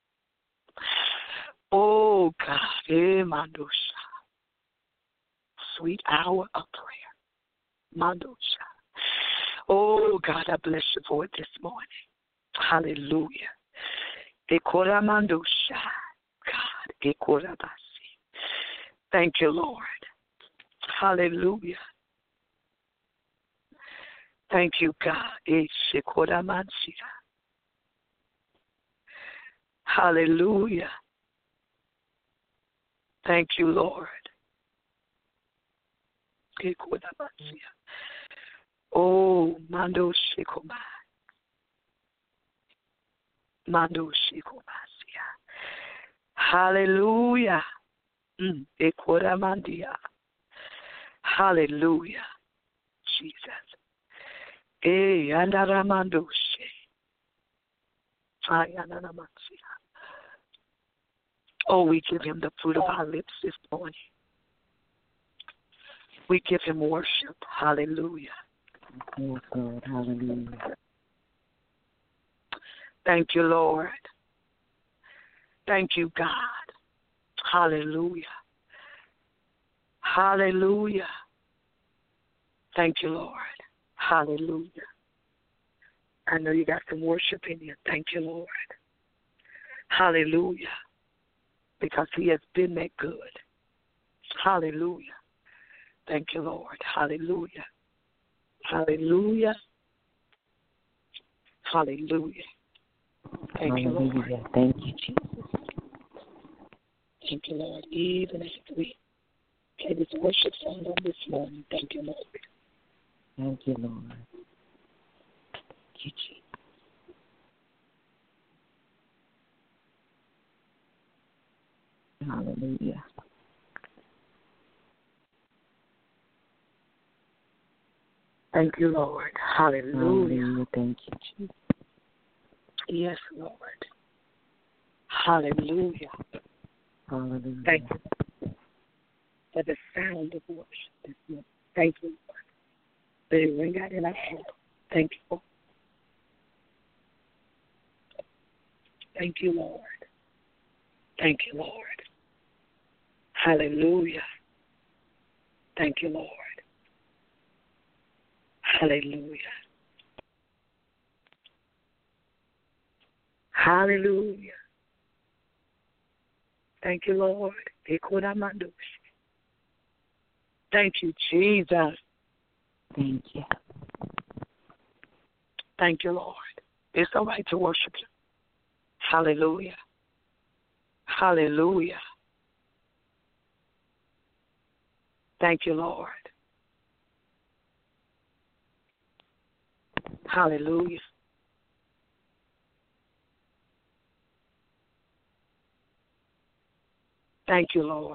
Oh, God. Eh, Mandosha. Sweet hour of prayer. Mandosha. Oh, God, I bless you for it this morning. Hallelujah. Ekoramandosha. God. Ekorabasi. Thank you, Lord. Hallelujah. Thank you, God. Eshekoramansia. Hallelujah. Thank you, Lord. Ekoramansia. Oh, Mando Shikoma. Mando Shikomasia. Hallelujah. Mm. Ekoramandia. Hallelujah. Jesus. Eh, Andaramando She. Ayananamansia. Oh, we give him the fruit of our lips this morning. We give him worship. Hallelujah. Yes, Lord. Hallelujah. Thank you, Lord. Thank you, God. Hallelujah. Hallelujah. Thank you, Lord. Hallelujah. I know you got some worship in you. Thank you, Lord. Hallelujah. Because he has been that good. Hallelujah. Thank you, Lord. Hallelujah. Hallelujah. Hallelujah. Thank Hallelujah. you, Lord. Thank you, Jesus. Thank you, Lord. Even as we play this worship song on this morning, thank you, Lord. Thank you, Lord. Thank you, Jesus. Hallelujah. Thank you, Lord. Hallelujah. Hallelujah. Thank you, Jesus. Yes, Lord. Hallelujah. Hallelujah. Thank you for the sound of worship this morning. Thank you, Lord. Let it ring out in our head. Thank you. Thank you, Lord. Thank you, Lord. Hallelujah. Thank you, Lord. Hallelujah. Hallelujah. Thank you, Lord. Thank you, Jesus. Thank you. Thank you, Lord. It's all right to worship you. Hallelujah. Hallelujah. Thank you, Lord. Hallelujah. Thank you, Lord.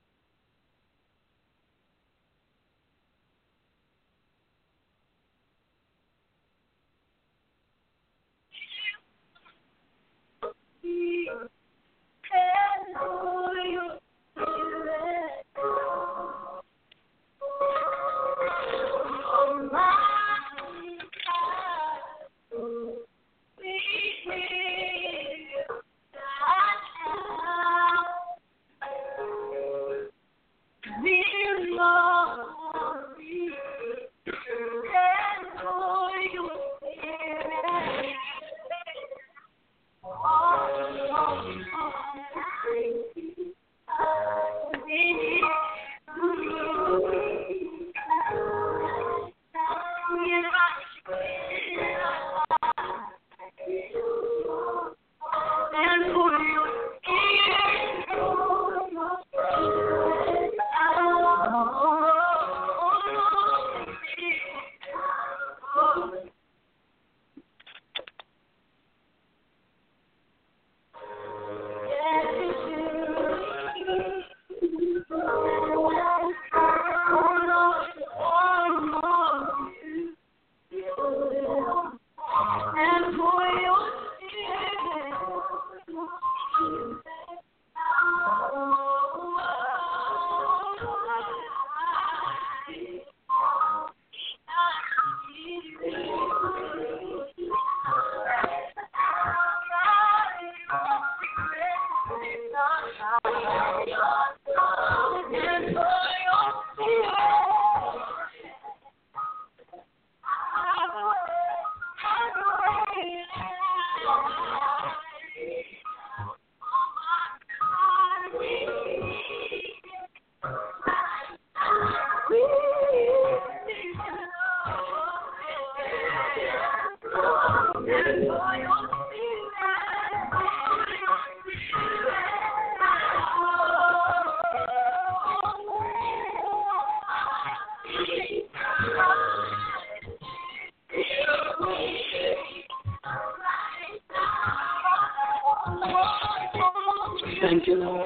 Thank you, Lord.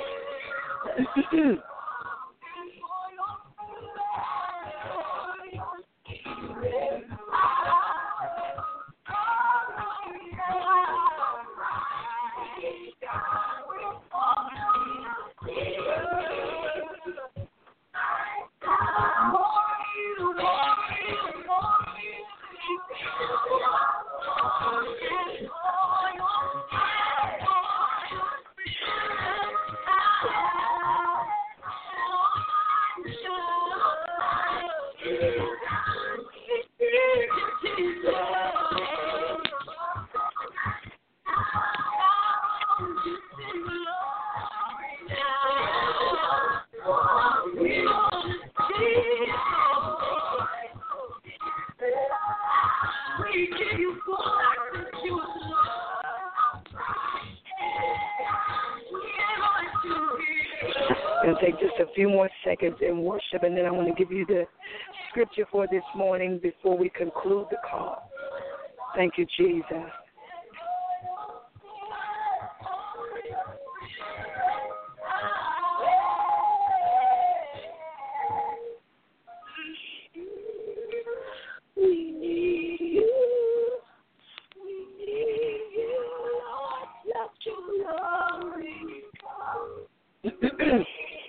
going to take just a few more seconds in worship, and then I want to give you the scripture for this morning before we conclude the call. Thank you, Jesus. We need you. We need you, Lord. Let your glory come.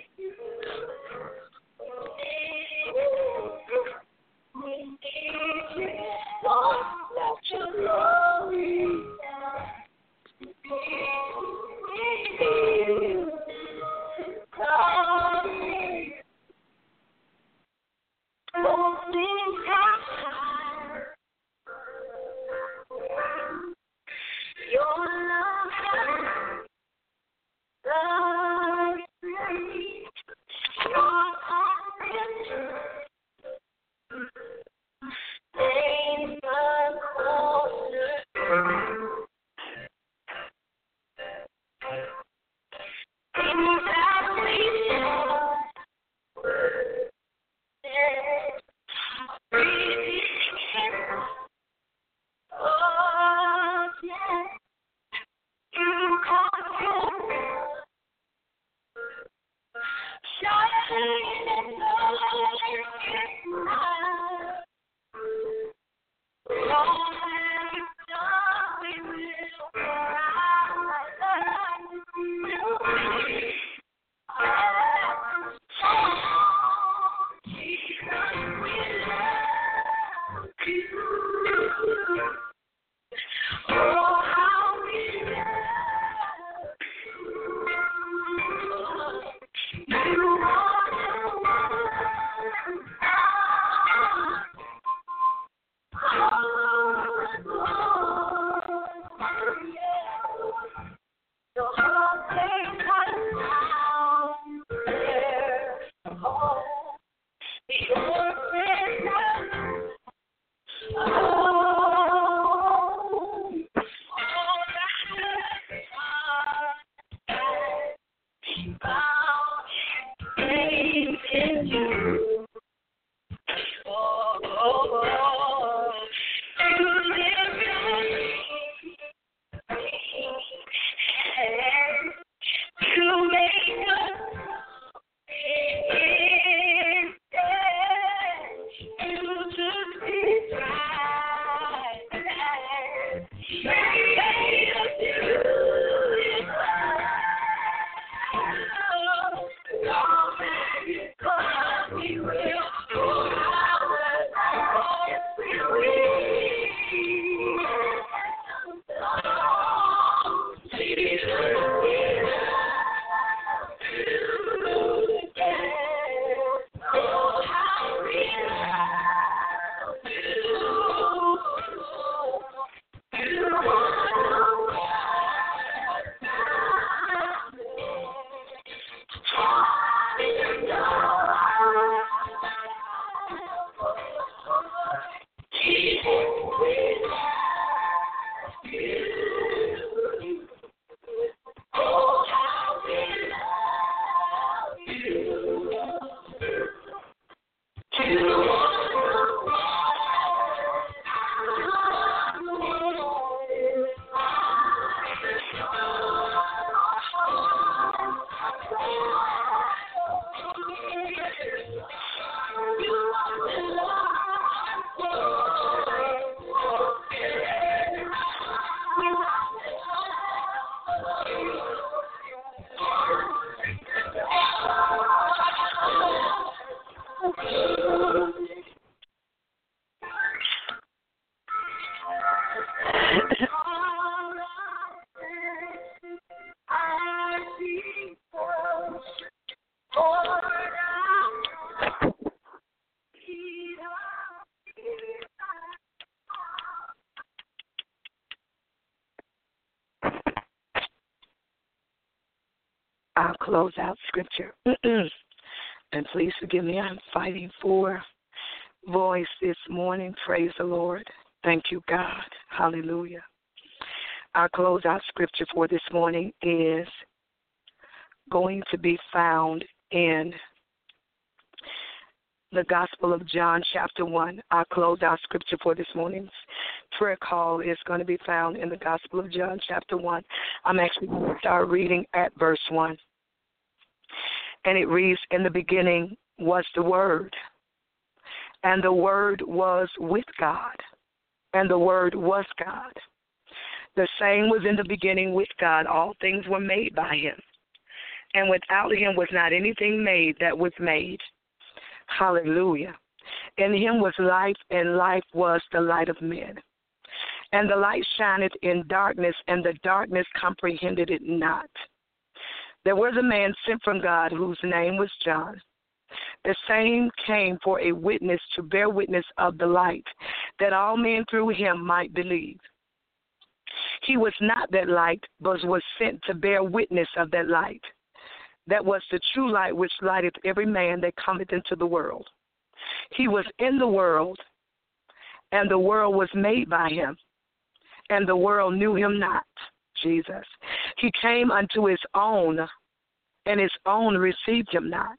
I'll close out scripture. And please forgive me, I'm fighting for voice this morning. Praise the Lord. Thank you, God. Hallelujah. Our closeout scripture for this morning is going to be found in the Gospel of John, chapter one. Our closeout scripture for this morning's prayer call is going to be found in the Gospel of John, chapter one. I'm actually going to start reading at verse one. And it reads, "In the beginning was the Word, and the Word was with God, and the Word was God. The same was in the beginning with God. All things were made by him, and without him was not anything made that was made." Hallelujah. "In him was life, and life was the light of men. And the light shineth in darkness, and the darkness comprehended it not. There was a man sent from God whose name was John. The same came for a witness to bear witness of the light, that all men through him might believe. He was not that light, but was sent to bear witness of that light. That was the true light which lighteth every man that cometh into the world. He was in the world, and the world was made by him, and the world knew him not." Jesus. "He came unto his own, and his own received him not.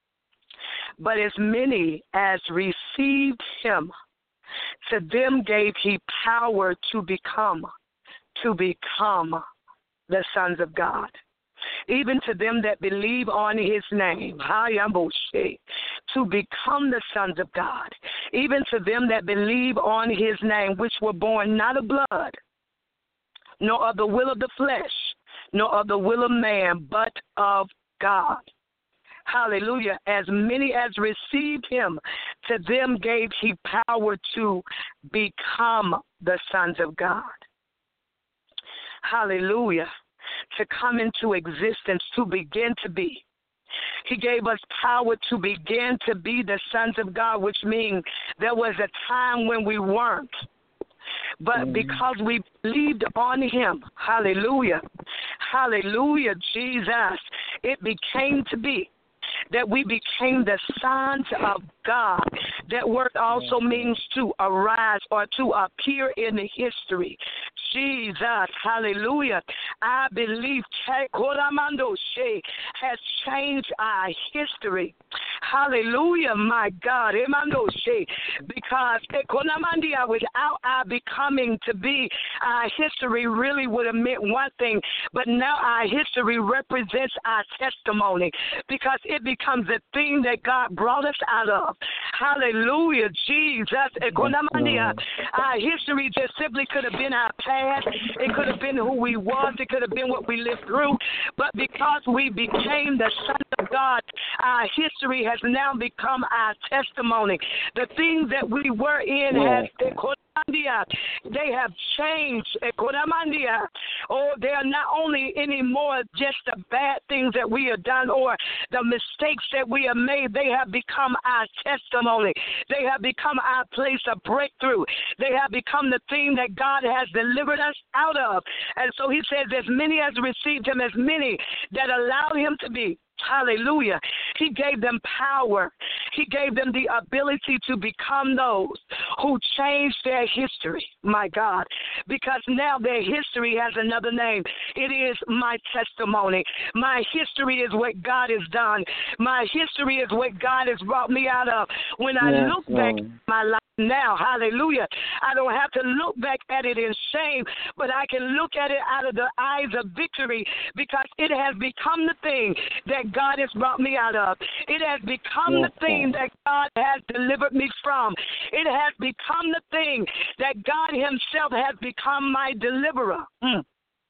But as many as received him, to them gave he power to become, to become the sons of God. Even to them that believe on his name, to become the sons of God. Even to them that believe on his name, which were born not of blood, nor of the will of the flesh, nor of the will of man, but of God." Hallelujah. "As many as received him, to them gave he power to become the sons of God." Hallelujah. "To come into existence, to begin to be." He gave us power to begin to be the sons of God, which means there was a time when we weren't. But because we believed on him, hallelujah, hallelujah, Jesus, it became to be that we became the sons of God. That word also means to arise or to appear in the history. Jesus, hallelujah. I believe has changed our history. Hallelujah, my God. Because without our becoming to be, our history really would have meant one thing, but now our history represents our testimony because it becomes the thing that God brought us out of. Hallelujah, Jesus. Our history just simply could have been our past. It could have been who we was. It could have been what we lived through. But because we became the sons of God, our history has now become our testimony. The things that we were in has they have changed. Oh, they are not only anymore just the bad things that we have done or the mistakes that we have made. They have become our testimony. They have become our place of breakthrough. They have become the thing that God has delivered us out of. And so he says, as many as received him, as many that allowed him to be. Hallelujah. He gave them power. He gave them the ability to become those who changed their history, my God, because now their history has another name. It is my testimony. My history is what God has done. My history is what God has brought me out of. When I yes, look back at my life now, hallelujah, I don't have to look back at it in shame, but I can look at it out of the eyes of victory because it has become the thing that God has brought me out of. It has become yes, the thing that God has delivered me from. It has become the thing that God himself has become my deliverer. Mm.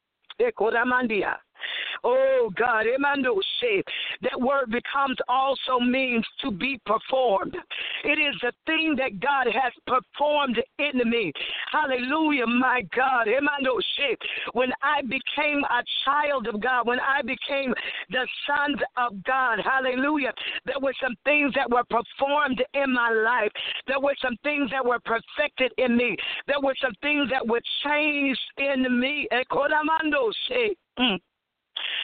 Oh, God, that word becomes also means to be performed. It is the thing that God has performed in me. Hallelujah, my God. When I became a child of God, when I became the sons of God, hallelujah, there were some things that were performed in my life. There were some things that were perfected in me. There were some things that were changed in me. Mm.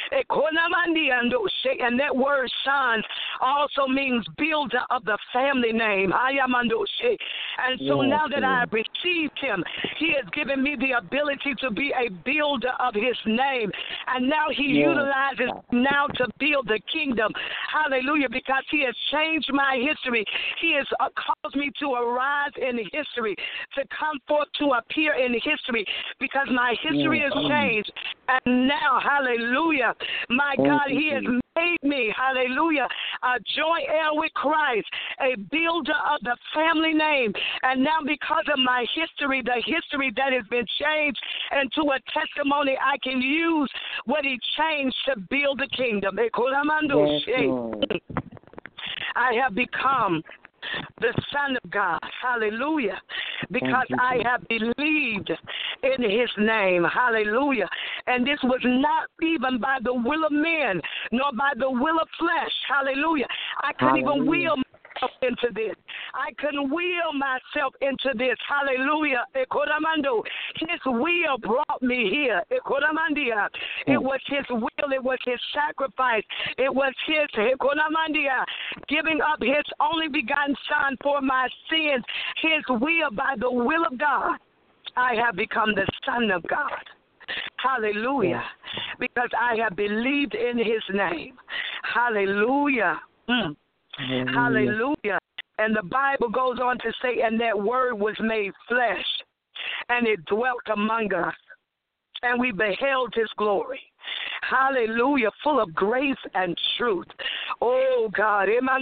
And that word son also means builder of the family name. And so Yes, now that I have Lord. received him, he has given me the ability to be a builder of his name. And now he Yes. utilizes now to build the kingdom. Hallelujah. Because he has changed my history. He has uh, caused me to arise in history, to come forth, to appear in history, because my history Yes. has changed. And now, hallelujah, my Thank God, you, he has Jesus. made me, hallelujah, a joint heir with Christ, a builder of the family name. And now because of my history, the history that has been changed into a testimony, I can use what he changed to build the kingdom. Yes, Lord. I have become the Son of God. Hallelujah. Because you, I Jesus. have believed in his name. Hallelujah. And this was not even by the will of men, nor by the will of flesh. Hallelujah. I couldn't even Hallelujah. will myself into this. I couldn't will myself into this. Hallelujah. Ekoramando. His will brought me here. Ekoramandia. It was his will. It was his sacrifice. It was his Ekoramandia, giving up his only begotten son for my sins. His will, by the will of God, I have become the Son of God. Hallelujah. Because I have believed in his name. Hallelujah. Mm. Hallelujah. Hallelujah. And the Bible goes on to say, and that word was made flesh, and it dwelt among us, and we beheld his glory. Hallelujah, full of grace and truth. Oh God, my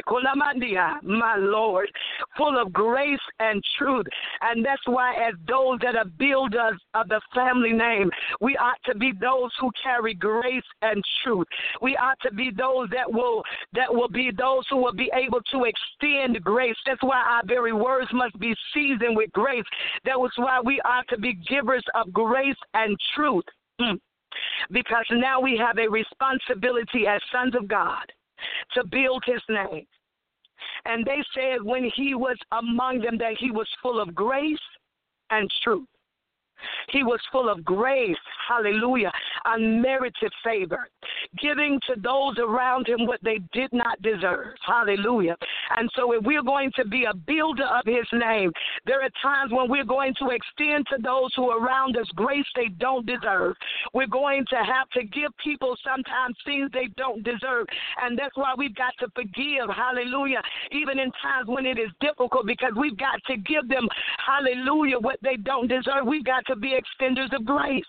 Lord, full of grace and truth. And that's why as those that are builders of the family name, we ought to be those who carry grace and truth. We ought to be those that will that will be those who will be able to extend grace. That's why our very words must be seasoned with grace. That was why we ought to be givers of grace and truth. Mm. Because now we have a responsibility as sons of God to build his name. And they said when he was among them that he was full of grace and truth. He was full of grace, hallelujah, unmerited favor, giving to those around him what they did not deserve, hallelujah. And so if we're going to be a builder of his name, there are times when we're going to extend to those who are around us grace they don't deserve. We're going to have to give people sometimes things they don't deserve. And that's why we've got to forgive, hallelujah, even in times when it is difficult, because we've got to give them, hallelujah, what they don't deserve. We've got to be extenders of grace.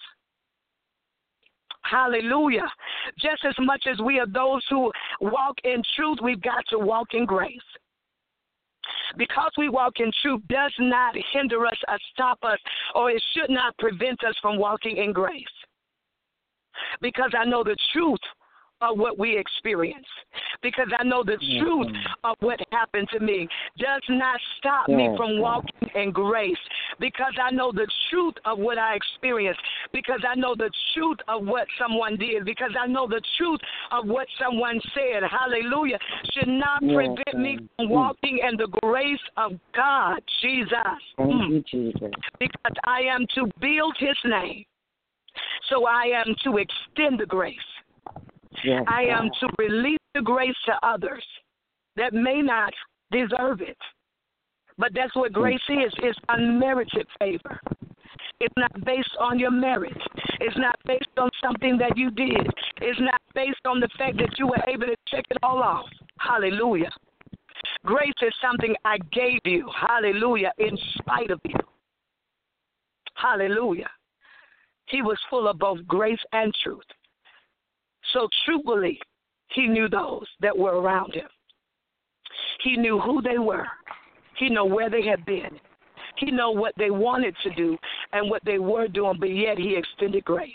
Hallelujah. Just as much as we are those who walk in truth, we've got to walk in grace. Because we walk in truth does not hinder us or stop us, or it should not prevent us from walking in grace. Because I know the truth of what we experience, because I know the Yes, truth Lord. of what happened to me does not stop Yes, me from Lord. walking in grace, because I know the truth of what I experienced, because I know the truth of what someone did, because I know the truth of what someone said, hallelujah, should not Yes, prevent me Lord. from walking in the grace of God, Jesus. Thank Mm. you, Jesus. Because I am to build his name, so I am to extend the grace. Yes, I am God. to release the grace to others that may not deserve it. But that's what grace is. It's unmerited favor. It's not based on your merit. It's not based on something that you did. It's not based on the fact that you were able to check it all off. Hallelujah. Grace is something I gave you. Hallelujah. In spite of you. Hallelujah. He was full of both grace and truth. So truthfully, he knew those that were around him. He knew who they were. He knew where they had been. He knew what they wanted to do and what they were doing, but yet he extended grace.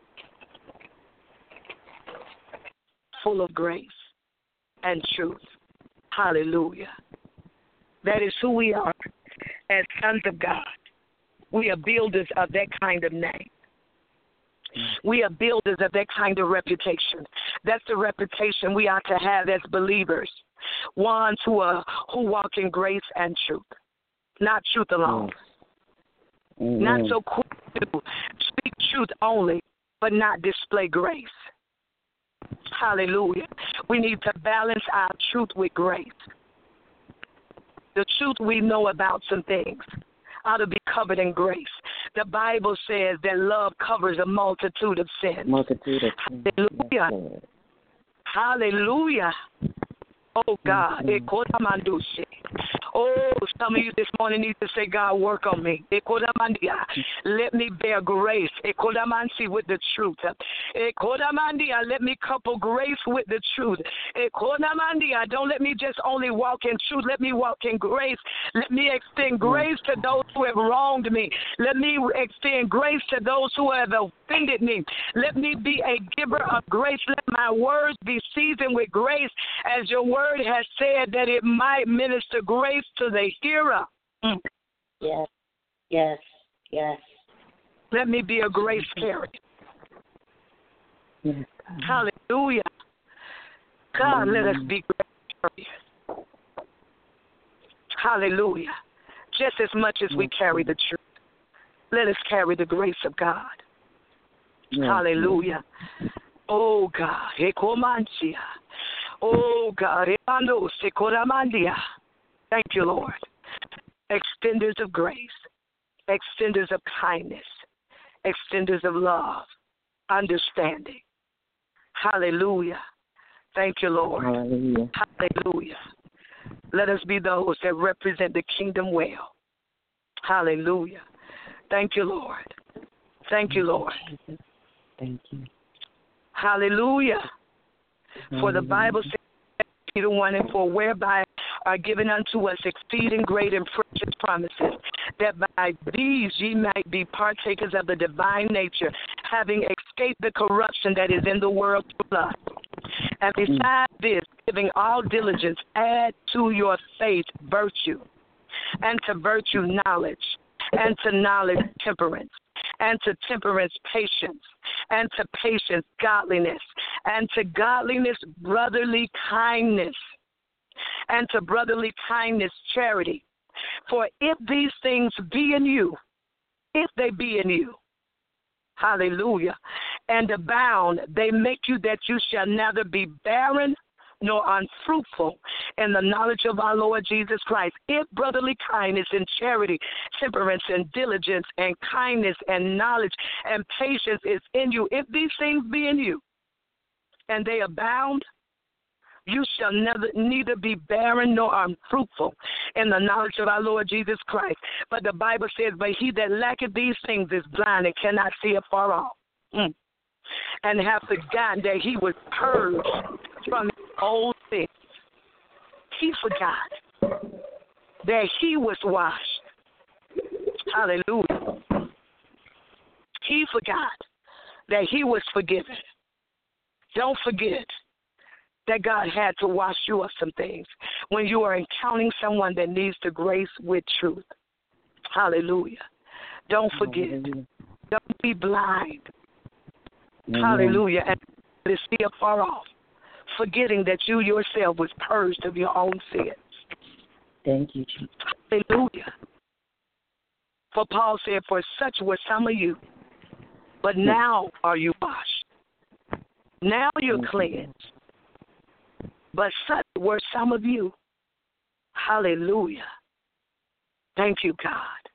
Full of grace and truth. Hallelujah. That is who we are as sons of God. We are builders of that kind of name. We are builders of that kind of reputation. That's the reputation we ought to have as believers. Ones who are who walk in grace and truth. Not truth alone. Amen. Not so quick to speak truth only, but not display grace. Hallelujah. We need to balance our truth with grace. The truth we know about some things ought to be covered in grace. The Bible says that love covers a multitude of sins. Multitude of sins. Hallelujah. Yes, Hallelujah. Oh, God. Oh, some of you this morning need to say, God, work on me. Let me bear grace with the truth. Let me couple grace with the truth. Don't let me just only walk in truth. Let me walk in grace. Let me extend grace to those who have wronged me. Let me extend grace to those who have offended me. Let me be a giver of grace. Let my words be seasoned with grace, as your word has said, that it might minister grace to the hearer. Mm. yes, yes, yes. Let me be a grace carrier. Yes, Hallelujah. God, let us be grace carriers. Hallelujah. Just as much as we carry the truth, let us carry the grace of God. yes. Hallelujah. Oh, God. Oh, God. Thank you, Lord. Extenders of grace, extenders of kindness, extenders of love, understanding. Hallelujah. Thank you, Lord. Hallelujah. Hallelujah. Let us be those that represent the kingdom well. Hallelujah. Thank you, Lord. Thank you, Lord. Thank you. Hallelujah. For the Bible says, Peter one and four, whereby are given unto us exceeding great and precious promises, that by these ye might be partakers of the divine nature, having escaped the corruption that is in the world through lust. And besides this, giving all diligence, add to your faith virtue, and to virtue knowledge, and to knowledge temperance, and to temperance patience, and to patience godliness, and to godliness brotherly kindness, and to brotherly kindness charity. For if these things be in you, if they be in you, hallelujah, and abound, they make you that you shall neither be barren nor unfruitful in the knowledge of our Lord Jesus Christ. If brotherly kindness and charity, temperance and diligence and kindness and knowledge and patience is in you, if these things be in you and they abound, you shall never, neither be barren nor unfruitful in the knowledge of our Lord Jesus Christ. But the Bible says, but he that lacketh these things is blind and cannot see afar off. Mm. And have forgotten that he was purged from his old sins. He forgot that he was washed. Hallelujah. He forgot that he was forgiven. Don't forget that God had to wash you of some things when you are encountering someone that needs the grace with truth. Hallelujah. Don't forget. Hallelujah. Don't be blind. Amen. Hallelujah. And to see afar off, forgetting that you yourself was purged of your own sins. Thank you, Jesus. Hallelujah. For Paul said, for such were some of you, but now are you washed. Now you're cleansed. But such were some of you. Hallelujah. Thank you, God.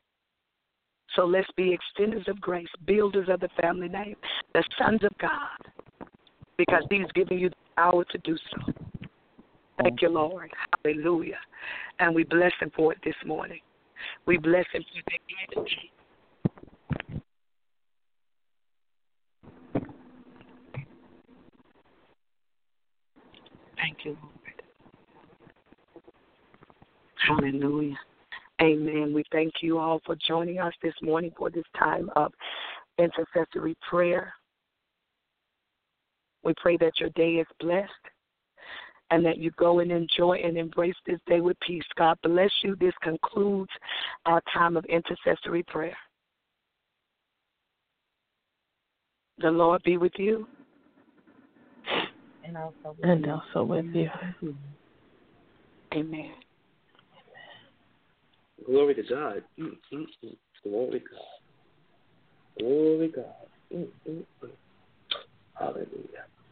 So let's be extenders of grace, builders of the family name, the sons of God, because he's giving you the power to do so. Thank you, Lord. Hallelujah. And we bless him for it this morning. We bless him for the unity. Thank you, Lord. Hallelujah. Amen. We thank you all for joining us this morning for this time of intercessory prayer. We pray that your day is blessed and that you go and enjoy and embrace this day with peace. God bless you. This concludes our time of intercessory prayer. The Lord be with you. And also with and you. also with you. Amen. Glory to God. Mm-mm-mm. Glory to God. Glory to God. Mm-mm-mm. Hallelujah.